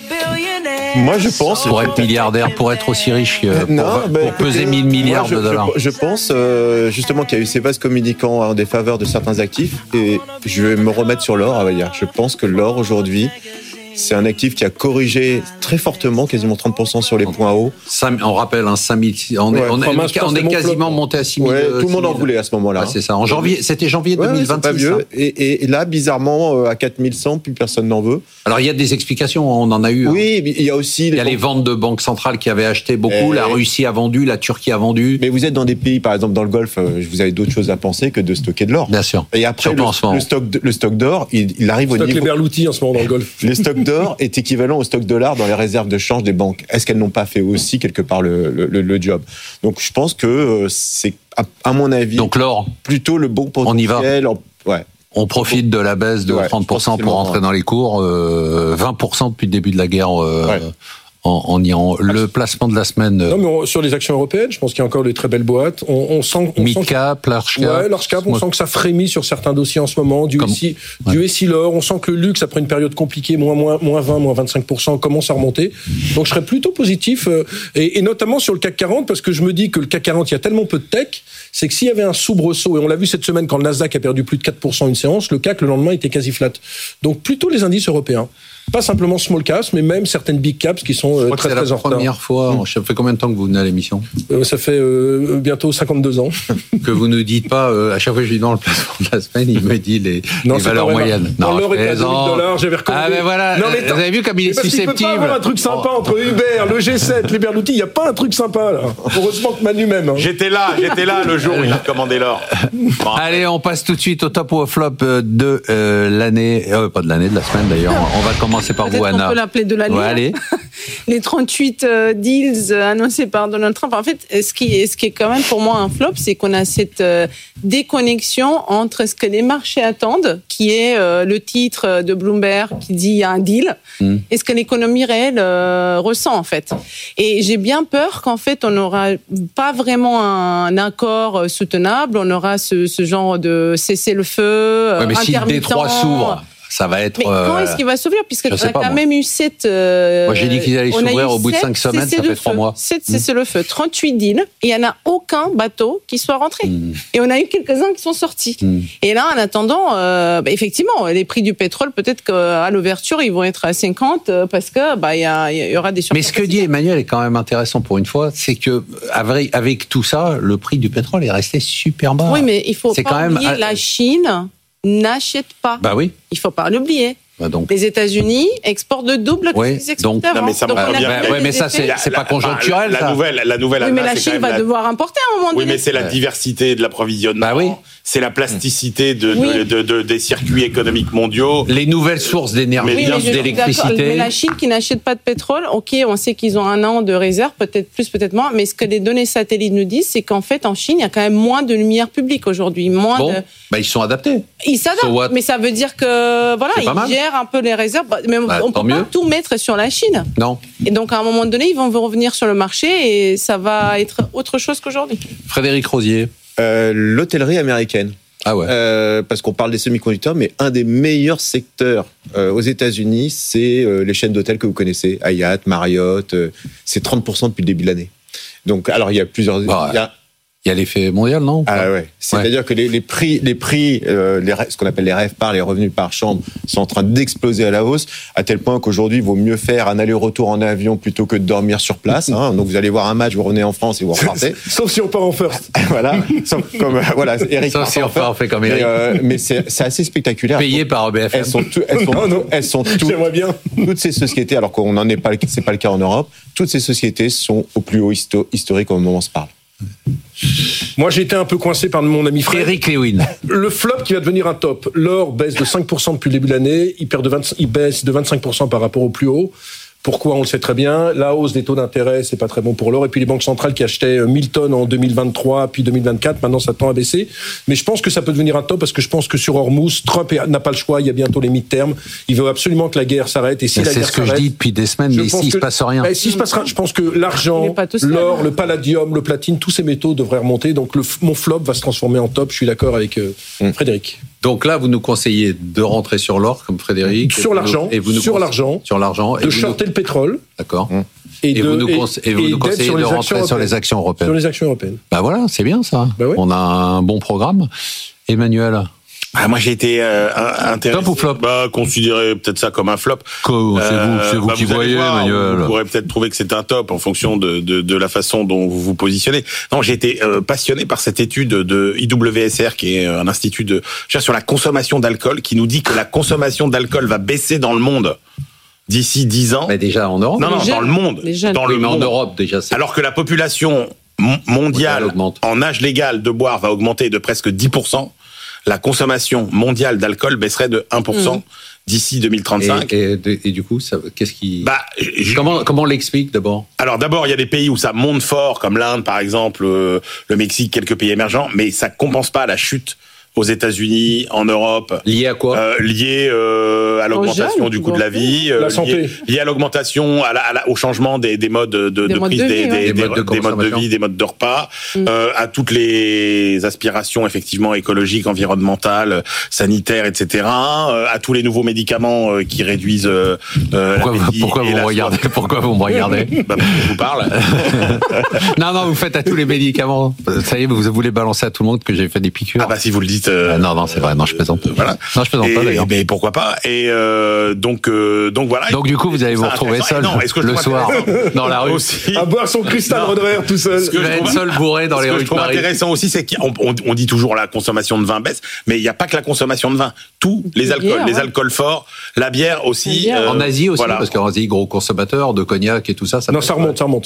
Moi, je pense... Pour être milliardaire, pour être aussi riche, pour peser 1000 milliards de dollars. Je pense justement qu'il y a eu ces vases communicants en défaveur de certains actifs, et je vais me remettre sur l'or, à vrai dire. Je pense que l'or, aujourd'hui, c'est un actif qui a corrigé très fortement, quasiment 30% sur les points hauts. On rappelle, 5000, on est quasiment monté à 6000. Tout le monde en voulait à ce moment-là. C'est ça. C'était janvier 2026. C'est pas vieux. Et là, bizarrement, à 4100, plus personne n'en veut. Alors, il y a des explications, on en a eu. Oui, mais il y a aussi... Il y a les ventes de banques centrales qui avaient acheté beaucoup, la Russie a vendu, la Turquie a vendu. Mais vous êtes dans des pays, par exemple dans le Golfe, vous avez d'autres choses à penser que de stocker de l'or. Bien sûr. Et après, le stock d'or, il arrive au niveau... les Berluti en ce moment dans le Golfe. Les stocks d'or est équivalent au stock dollar dans les réserves de change des banques. Est-ce qu'elles n'ont pas fait aussi quelque part le job? Donc je pense que c'est, à mon avis, donc l'or, plutôt le bon potentiel. On y va. On profite de la baisse de 30% pour rentrer dans les cours, 20% depuis le début de la guerre en Iran. Le placement de la semaine. Non, mais sur les actions européennes, je pense qu'il y a encore de très belles boîtes. On sent mid-cap, large cap. Ouais, large cap, on sent que ça frémit sur certains dossiers en ce moment. Du SI l'or, on sent que le luxe, après une période compliquée, moins 20, moins 25%, commence à remonter. Donc je serais plutôt positif, et notamment sur le CAC 40, parce que je me dis que le CAC 40, il y a tellement peu de tech, c'est que s'il y avait un soubresaut, et on l'a vu cette semaine quand le Nasdaq a perdu plus de 4% une séance, le CAC, le lendemain, était quasi flat. Donc plutôt les indices européens. Pas simplement small caps, mais même certaines big caps qui sont très très en retard. C'est la première fois. Ça fait combien de temps que vous venez à l'émission? Ça fait bientôt 52 ans. Que vous ne dites pas, à chaque fois que je suis dans le placement de la semaine, il me dit les valeurs moyennes. Non, l'or est à $2000, j'avais recommandé. Ah ben voilà, vous avez vu comme il est susceptible. Il peut pas avoir un truc sympa entre Uber, le G7, les Berluti, il n'y a pas un truc sympa là. Heureusement que Manu m'aime. J'étais là le jour où il a recommandé l'or. Allez, on passe tout de suite au top ou au flop de l'année, pas de l'année, de la semaine d'ailleurs. On va commencer par vous, Anna. On peut l'appeler de l'année. Ouais, allez. Les 38 deals annoncés par Donald Trump. En fait, ce qui est quand même pour moi un flop, c'est qu'on a cette déconnexion entre ce que les marchés attendent, qui est le titre de Bloomberg qui dit il y a un deal, et ce que l'économie réelle ressent en fait. Et j'ai bien peur qu'en fait on n'aura pas vraiment un accord soutenable, on aura ce genre de cessez-le-feu mais si le Détroit s'ouvre, ça va être... Mais quand est-ce qu'il va s'ouvrir? Puisque on a quand même eu 7... Moi, j'ai dit qu'ils allaient s'ouvrir au bout de 5 semaines, ça fait 3 mois. 7 cessez-le-feu, 38 deals, et il n'y en a aucun bateau qui soit rentré. Et on a eu quelques-uns qui sont sortis. Et là, en attendant, effectivement, les prix du pétrole, peut-être qu'à l'ouverture, ils vont être à 50, parce que il y aura des surcapacités. Mais ce que dit Emmanuel est quand même intéressant pour une fois, c'est que avec tout ça, le prix du pétrole est resté super bas. Oui, mais il faut pas oublier, la Chine n'achète pas. Bah oui. Il faut pas l'oublier. Donc. Les États-Unis exportent de double que les exportent avant. Mais ça mais ça c'est pas conjoncturel. La nouvelle oui, mais la Chine va devoir importer à un moment donné. Oui, mais c'est la diversité de l'approvisionnement. Bah oui. c'est la plasticité Oui. des circuits économiques mondiaux. Les nouvelles sources d'énergie, Oui, mais je suis d'accord. d'électricité. Mais la Chine qui n'achète pas de pétrole, ok, on sait qu'ils ont 1 an de réserve, peut-être plus, peut-être moins, mais ce que les données satellites nous disent, c'est qu'en fait, en Chine, il y a quand même moins de lumière publique aujourd'hui. Ils sont adaptés. Ils s'adaptent, So what? mais ça veut dire que voilà, C'est pas mal. ils gèrent un peu les réserves. Mais on tant peut pas mieux. tout mettre sur la Chine. Non. Et donc, à un moment donné, ils vont revenir sur le marché et ça va être autre chose qu'aujourd'hui. Frédéric Rosier. L'hôtellerie américaine. Ah ouais. Parce qu'on parle des semi-conducteurs, mais un des meilleurs secteurs aux États-Unis, c'est les chaînes d'hôtels que vous connaissez, Hyatt, Marriott. C'est 30% depuis le début de l'année. Donc, alors il y a plusieurs. Il y a l'effet mondial, non? Ah ouais. C'est-à-dire que les prix, ce qu'on appelle les RevPAR, les revenus par chambre, sont en train d'exploser à la hausse, à tel point qu'aujourd'hui, il vaut mieux faire un aller-retour en avion plutôt que de dormir sur place. Hein. Donc vous allez voir un match, vous revenez en France et vous repartez. Sauf si on part en first. Voilà. Sauf comme Eric. Sauf si on fait comme Eric. Mais c'est assez spectaculaire. Payé par BFM. Elles sont J'aimerais bien. toutes ces sociétés, alors qu'on n'en est pas, c'est pas le cas en Europe. Toutes ces sociétés sont au plus haut historique au moment où on se parle. Moi, j'ai été un peu coincé par mon ami Fred. Eric Lewin. Le flop qui va devenir un top. L'or baisse de 5% depuis le début de l'année. Il baisse de 25% par rapport au plus haut. Pourquoi? On le sait très bien. La hausse des taux d'intérêt, c'est pas très bon pour l'or. Et puis les banques centrales qui achetaient 1000 tonnes en 2023, puis 2024, maintenant ça tend à baisser. Mais je pense que ça peut devenir un top parce que je pense que sur Hormuz, Trump n'a pas le choix. Il y a bientôt les midterms. Il veut absolument que la guerre s'arrête. Et si la guerre c'est ce que je dis depuis des semaines, mais ici, il se passe rien. S'il se passera, je pense que l'argent, seul, l'or, hein. le palladium, le platine, tous ces métaux devraient remonter. Donc mon flop va se transformer en top. Je suis d'accord avec Frédéric. Donc là, vous nous conseillez de rentrer sur l'or, comme Frédéric. Sur l'argent. Sur l'argent. De shorter le pétrole. D'accord. Et vous nous conseillez de rentrer sur les actions européennes. Sur les actions européennes. Bah voilà, c'est bien ça. Bah ouais. On a un bon programme. Emmanuel. Moi, j'ai été intéressé. Top ou flop? Considérez peut-être ça comme un flop. C'est vous qui voyez, Emmanuel. Vous pourrez peut-être trouver que c'est un top en fonction de la façon dont vous vous positionnez. Non, j'ai été passionné par cette étude de IWSR, qui est un institut sur la consommation d'alcool, qui nous dit que la consommation d'alcool va baisser dans le monde d'ici 10 ans. Mais déjà en Europe. Non, dans le monde. Dans le monde. En Europe, déjà. Alors que la population mondiale en âge légal de boire va augmenter de presque 10%. La consommation mondiale d'alcool baisserait de 1% d'ici 2035. Et du coup, qu'est-ce qui... Comment on l'explique d'abord? Alors d'abord, il y a des pays où ça monte fort, comme l'Inde par exemple, le Mexique, quelques pays émergents, mais ça compense pas la chute aux États-Unis, en Europe. Lié à quoi? Lié à l'augmentation du coût de la vie, la santé. Lié à l'augmentation, au changement des modes de prise, des modes de vie, des modes de repas, à toutes les aspirations effectivement écologiques, environnementales, sanitaires, etc. À tous les nouveaux médicaments qui réduisent Pourquoi vous me regardez? Pourquoi vous me regardez? Je vous parle. Non, vous faites à tous les médicaments. Ça y est, vous voulez balancer à tout le monde que j'ai fait des piqûres. Ah bah si vous le dites. Non, c'est vrai. Non, je plaisante. Voilà. Non, je plaisante pas d'ailleurs. Mais pourquoi pas? Et donc voilà. Donc du coup, vous allez vous retrouver seul le soir dans la rue aussi. À boire son cristal Roderer tout seul. Vous allez être seul bourré dans les rues de Paris. Ce que je trouve intéressant aussi, c'est qu'on dit toujours la consommation de vin baisse, mais il n'y a pas que la consommation de vin. Tous les alcools, les alcools forts, la bière aussi. En Asie aussi, voilà. parce qu'en Asie, gros consommateur de cognac et tout ça. Non, ça remonte.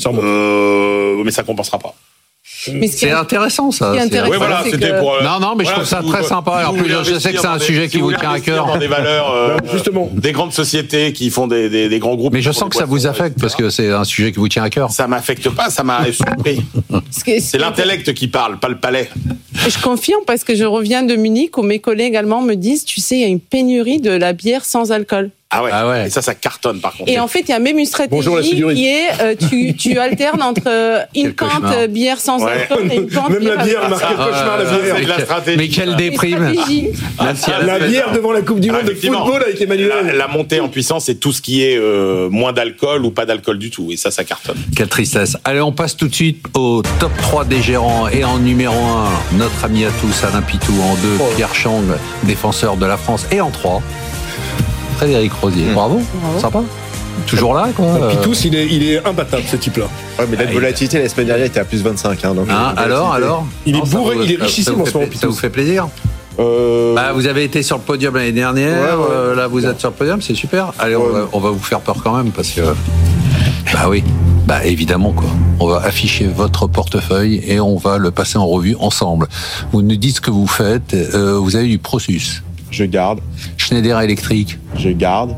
Mais ça compensera pas. Mais c'est intéressant ça. Oui, voilà, c'était pour. Non, mais je trouve ça très sympa. En plus, je sais que c'est un sujet qui vous tient à cœur. Dans des valeurs, justement, des grandes sociétés qui font des grands groupes. Mais je sens que ça vous affecte parce que c'est un sujet qui vous tient à cœur. Ça m'affecte pas, ça m'a surpris. C'est l'intellect qui parle, pas le palais. Je confirme parce que je reviens de Munich où mes collègues allemands me disent, tu sais, il y a une pénurie de la bière sans alcool. Ah ouais. Et ça cartonne par contre. Et en fait, il y a même une stratégie qui est tu alternes entre une pinte bière sans alcool et une pinte même la bière marque cauchemar, la bière. C'est de la stratégie. Mais quelle déprime. La bière devant la Coupe du Monde de football avec Emmanuel. La montée en puissance, c'est tout ce qui est moins d'alcool ou pas d'alcool du tout. Et ça cartonne. Quelle tristesse. Allez, on passe tout de suite au top 3 des gérants. Et en numéro 1, notre ami à tous, Alain Pitou. En 2, Pierre Chang, défenseur de la France. Et en 3, Frédéric Rosier. Bravo. Sympa. Toujours là, quoi. Pitous, il est imbattable, ce type-là. Ouais, mais la volatilité, la semaine dernière, était à plus 25. Donc alors il est bourré, il est richissime en ce moment. Ça vous fait plaisir? Vous avez été sur le podium l'année dernière. Là, vous êtes sur le podium, c'est super. Allez, on va vous faire peur quand même, parce que... Bah oui. Bah évidemment quoi. On va afficher votre portefeuille et on va le passer en revue ensemble. Vous nous dites ce que vous faites. Vous avez du Prosus. Je garde. Schneider Electric. Je garde.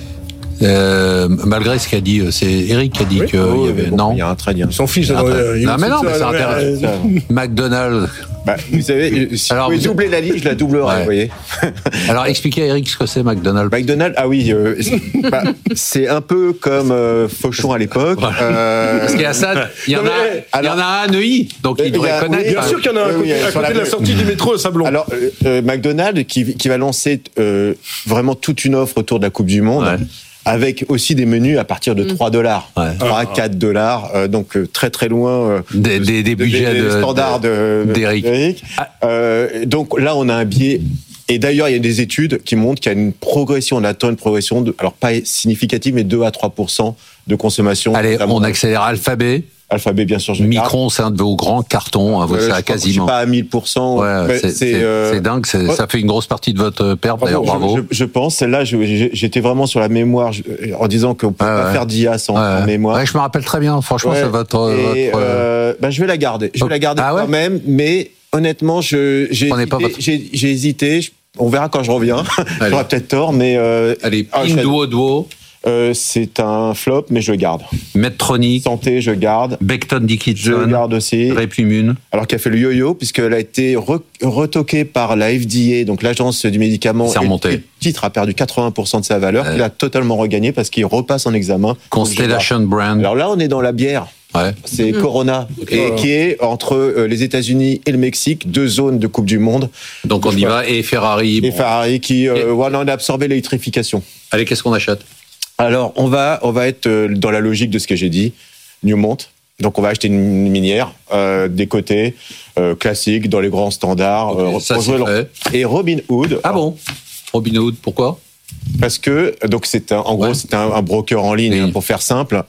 Malgré ce qu'a dit, c'est Eric qui a dit qu'il y avait. Non. Il y a un très bien. Ils s'en fichent. Non, mais non, mais c'est intéressant. McDonald's. Bah, vous savez, si Alors, vous pouvez doubler la ligne, je la doublerai, Ouais. vous voyez. Alors expliquez à Eric ce que c'est McDonald's. McDonald's, ah oui, c'est un peu comme Fauchon à l'époque. Parce qu'il y a ça, il y en a un à Neuilly, donc il devrait connaître. Bien sûr qu'il y en a un à côté de la sortie du métro à Sablon. Alors, McDonald's qui va lancer vraiment toute une offre autour de la Coupe du Monde. Ouais. Avec aussi des menus à partir de $3. Ouais. 3 à $4. Donc très très loin Des budgets des standards d'Eric. Donc là, on a un biais. Et d'ailleurs, il y a des études qui montrent qu'il y a une progression, on attend une progression, alors pas significative, mais 2 à 3% de consommation. Allez, on accélère Alphabet. Alphabet, bien sûr, je garde. Micron, c'est un de vos grands cartons, hein, ça a quasiment. Je suis pas à 1000%. Ouais, c'est dingue, ça fait une grosse partie de votre perte, d'ailleurs, bravo. Je pense, celle-là, j'étais vraiment sur la mémoire, en disant qu'on peut pas faire d'IA sans mémoire. Ouais, je me rappelle très bien, franchement, c'est votre... je vais la garder. Je vais la garder quand même, mais honnêtement, j'ai hésité. On verra quand je reviens. J'aurai peut-être tort, mais... Allez, Pinduoduo. C'est un flop, mais je le garde. Medtronic. Santé, je garde. Becton Dickinson. Je garde aussi. Replimune. Alors qu'elle a fait le yo-yo, puisqu'elle a été retoquée par la FDA, donc l'agence du médicament. C'est remonté. Et le titre a perdu 80% de sa valeur. Il a totalement regagné parce qu'il repasse en examen. Constellation Brand. Alors là, on est dans la bière. Ouais. C'est Corona, et qui est entre les États-Unis et le Mexique, 2 zones de Coupe du Monde. Donc on y va, et Ferrari. Et Ferrari qui on a absorbé l'électrification. Allez, qu'est-ce qu'on achète ? Alors, on va être dans la logique de ce que j'ai dit. Newmont. Donc, on va acheter une minière, des côtés, classiques, dans les grands standards. Okay, ça c'est fait. Et Robinhood. Ah bon ? Robinhood, pourquoi ? Parce que, donc, c'est un broker en ligne, hein, pour faire simple.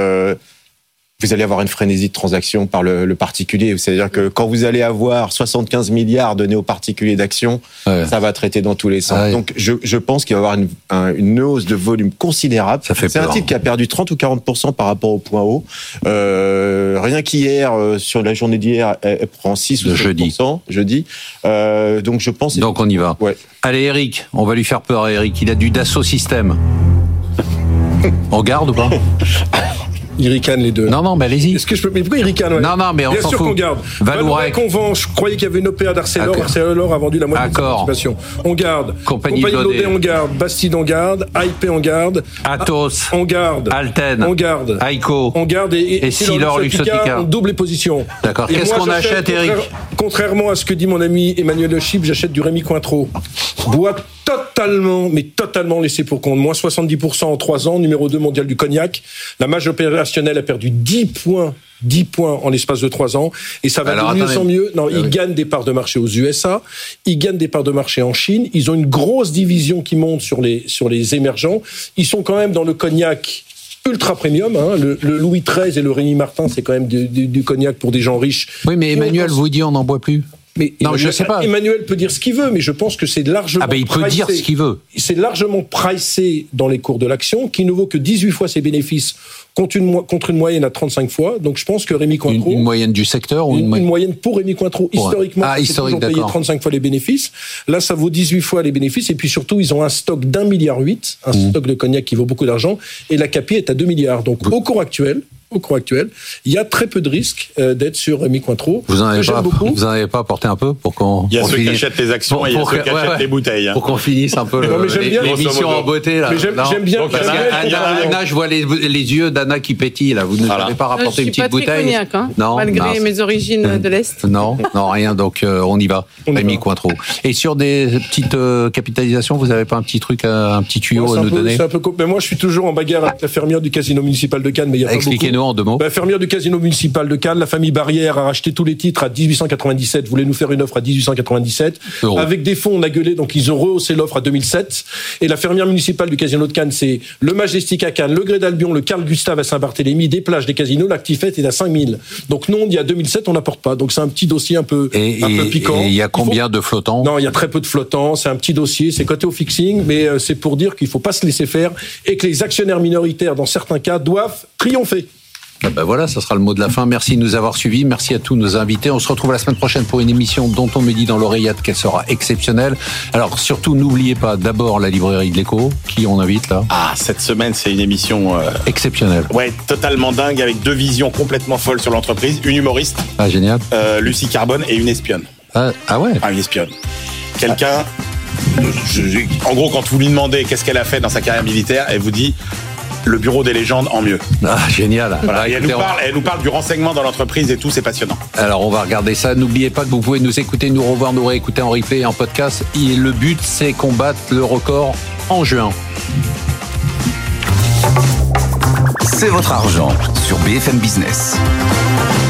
Vous allez avoir une frénésie de transactions par le particulier. C'est-à-dire que quand vous allez avoir 75 milliards donnés aux particuliers d'actions, ça va traiter dans tous les sens. Ouais. Donc, je pense qu'il va y avoir une hausse de volume considérable. C'est un titre qui a perdu 30 ou 40% par rapport au point haut. Rien qu'hier, sur la journée d'hier, elle prend 6 ou 7%. Jeudi. Donc, je pense... Donc, on y va. Ouais. Allez, Eric, on va lui faire peur à Eric. Il a du Dassault Systèmes. On garde ou pas ? Ils ricanent les deux. Non, mais allez-y. Est-ce que je peux... Mais pourquoi ils ricanent ? Non, mais on s'en fout. Bien sûr qu'on garde. Valourec, on vend. Je croyais qu'il y avait une OPA d'Arcelor. Arcelor a vendu la moitié de sa participation. On garde. Compagnie Laudet, on garde. Bastide, on garde. IP, on garde. Atos, on garde. Alten, on garde. Aiko, on garde. Et Silor Luxottica, on double les positions. D'accord. Qu'est-ce qu'on achète, Eric ? Contrairement à ce que dit mon ami Emmanuel Le Chip, j'achète du Rémy Cointreau. Boîte totalement laissé pour compte. Moins 70% en 3 ans, numéro 2 mondial du cognac. La marge opérationnelle a perdu 10 points en l'espace de 3 ans. Et ça va de mieux en mieux. Non, ils gagnent des parts de marché aux USA. Ils gagnent des parts de marché en Chine. Ils ont une grosse division qui monte sur les émergents. Ils sont quand même dans le cognac ultra premium, hein. Le Louis XIII et le Rémy Martin, c'est quand même du cognac pour des gens riches. Oui, mais Emmanuel vous dit on n'en boit plus. Mais non, je sais pas. Emmanuel peut dire ce qu'il veut, mais je pense que c'est largement il peut dire ce qu'il veut. C'est largement pricé dans les cours de l'action, qui ne vaut que 18 fois ses bénéfices contre une moyenne à 35 fois. Donc je pense que Rémy Cointreau... Une moyenne du secteur ou une moyenne pour Rémy Cointreau. Historiquement, c'est toujours payé 35 fois les bénéfices. Là, ça vaut 18 fois les bénéfices. Et puis surtout, ils ont un stock d'1,8 milliard, un stock de cognac qui vaut beaucoup d'argent. Et la CAPI est à 2 milliards. Donc au cours actuel, il y a très peu de risques d'être sur Rémy Cointreau. Vous en avez pas apporté un peu pour qu'on... Il y a ceux qui achètent les actions et il y a ceux qui achètent les bouteilles. Pour qu'on finisse un peu l'émission en beauté. Là. Mais j'aime bien. Anna, je vois les yeux d'Anna qui pétillent. Là. Vous ne n'avez pas rapporté une petite bouteille. Cognac, hein, non, malgré mes origines de l'Est. Non, rien. Donc on y va. Rémy Cointreau. Et sur des petites capitalisations, vous n'avez pas un petit truc, un petit tuyau à nous donner ? C'est un peu mais moi, je suis toujours en bagarre avec la fermière du casino municipal de Cannes. Mais il y a expliquez-nous en 2 mots. La fermière du casino municipal de Cannes, la famille Barrière a racheté tous les titres à 1897, voulait nous faire une offre à 1897. Avec des fonds, on a gueulé, donc ils ont rehaussé l'offre à 2007. Et la fermière municipale du casino de Cannes, c'est le Majestic à Cannes, le Gré d'Albion, le Carl Gustave à Saint-Barthélemy, des plages, des casinos, l'actifette est à 5000. Donc non, il y a 2007, on n'apporte pas. Donc c'est un petit dossier un peu piquant. Et il y a combien de flottants ? Non, il y a très peu de flottants, c'est un petit dossier, c'est coté au fixing, mais c'est pour dire qu'il faut pas se laisser faire et que les actionnaires minoritaires, dans certains cas, doivent triompher. Ah ben voilà, ça sera le mot de la fin. Merci de nous avoir suivis. Merci à tous nos invités. On se retrouve la semaine prochaine pour une émission dont on me dit dans l'oreillette qu'elle sera exceptionnelle. Alors surtout, n'oubliez pas d'abord la librairie de l'Écho. Qui on invite là ? Ah, cette semaine, c'est une émission exceptionnelle. Ouais, totalement dingue, avec 2 visions complètement folles sur l'entreprise. Une humoriste. Ah, génial. Lucie Carbone, et une espionne. Ah ouais. Une espionne. Quelqu'un. En gros, quand vous lui demandez qu'est-ce qu'elle a fait dans sa carrière militaire, elle vous dit le bureau des légendes en mieux. Ah, génial. Voilà, et elle nous parle du renseignement dans l'entreprise et tout, c'est passionnant. Alors, on va regarder ça. N'oubliez pas que vous pouvez nous écouter, nous revoir, nous réécouter en replay et en podcast. Et le but, c'est combattre le record en juin. C'est votre argent sur BFM Business.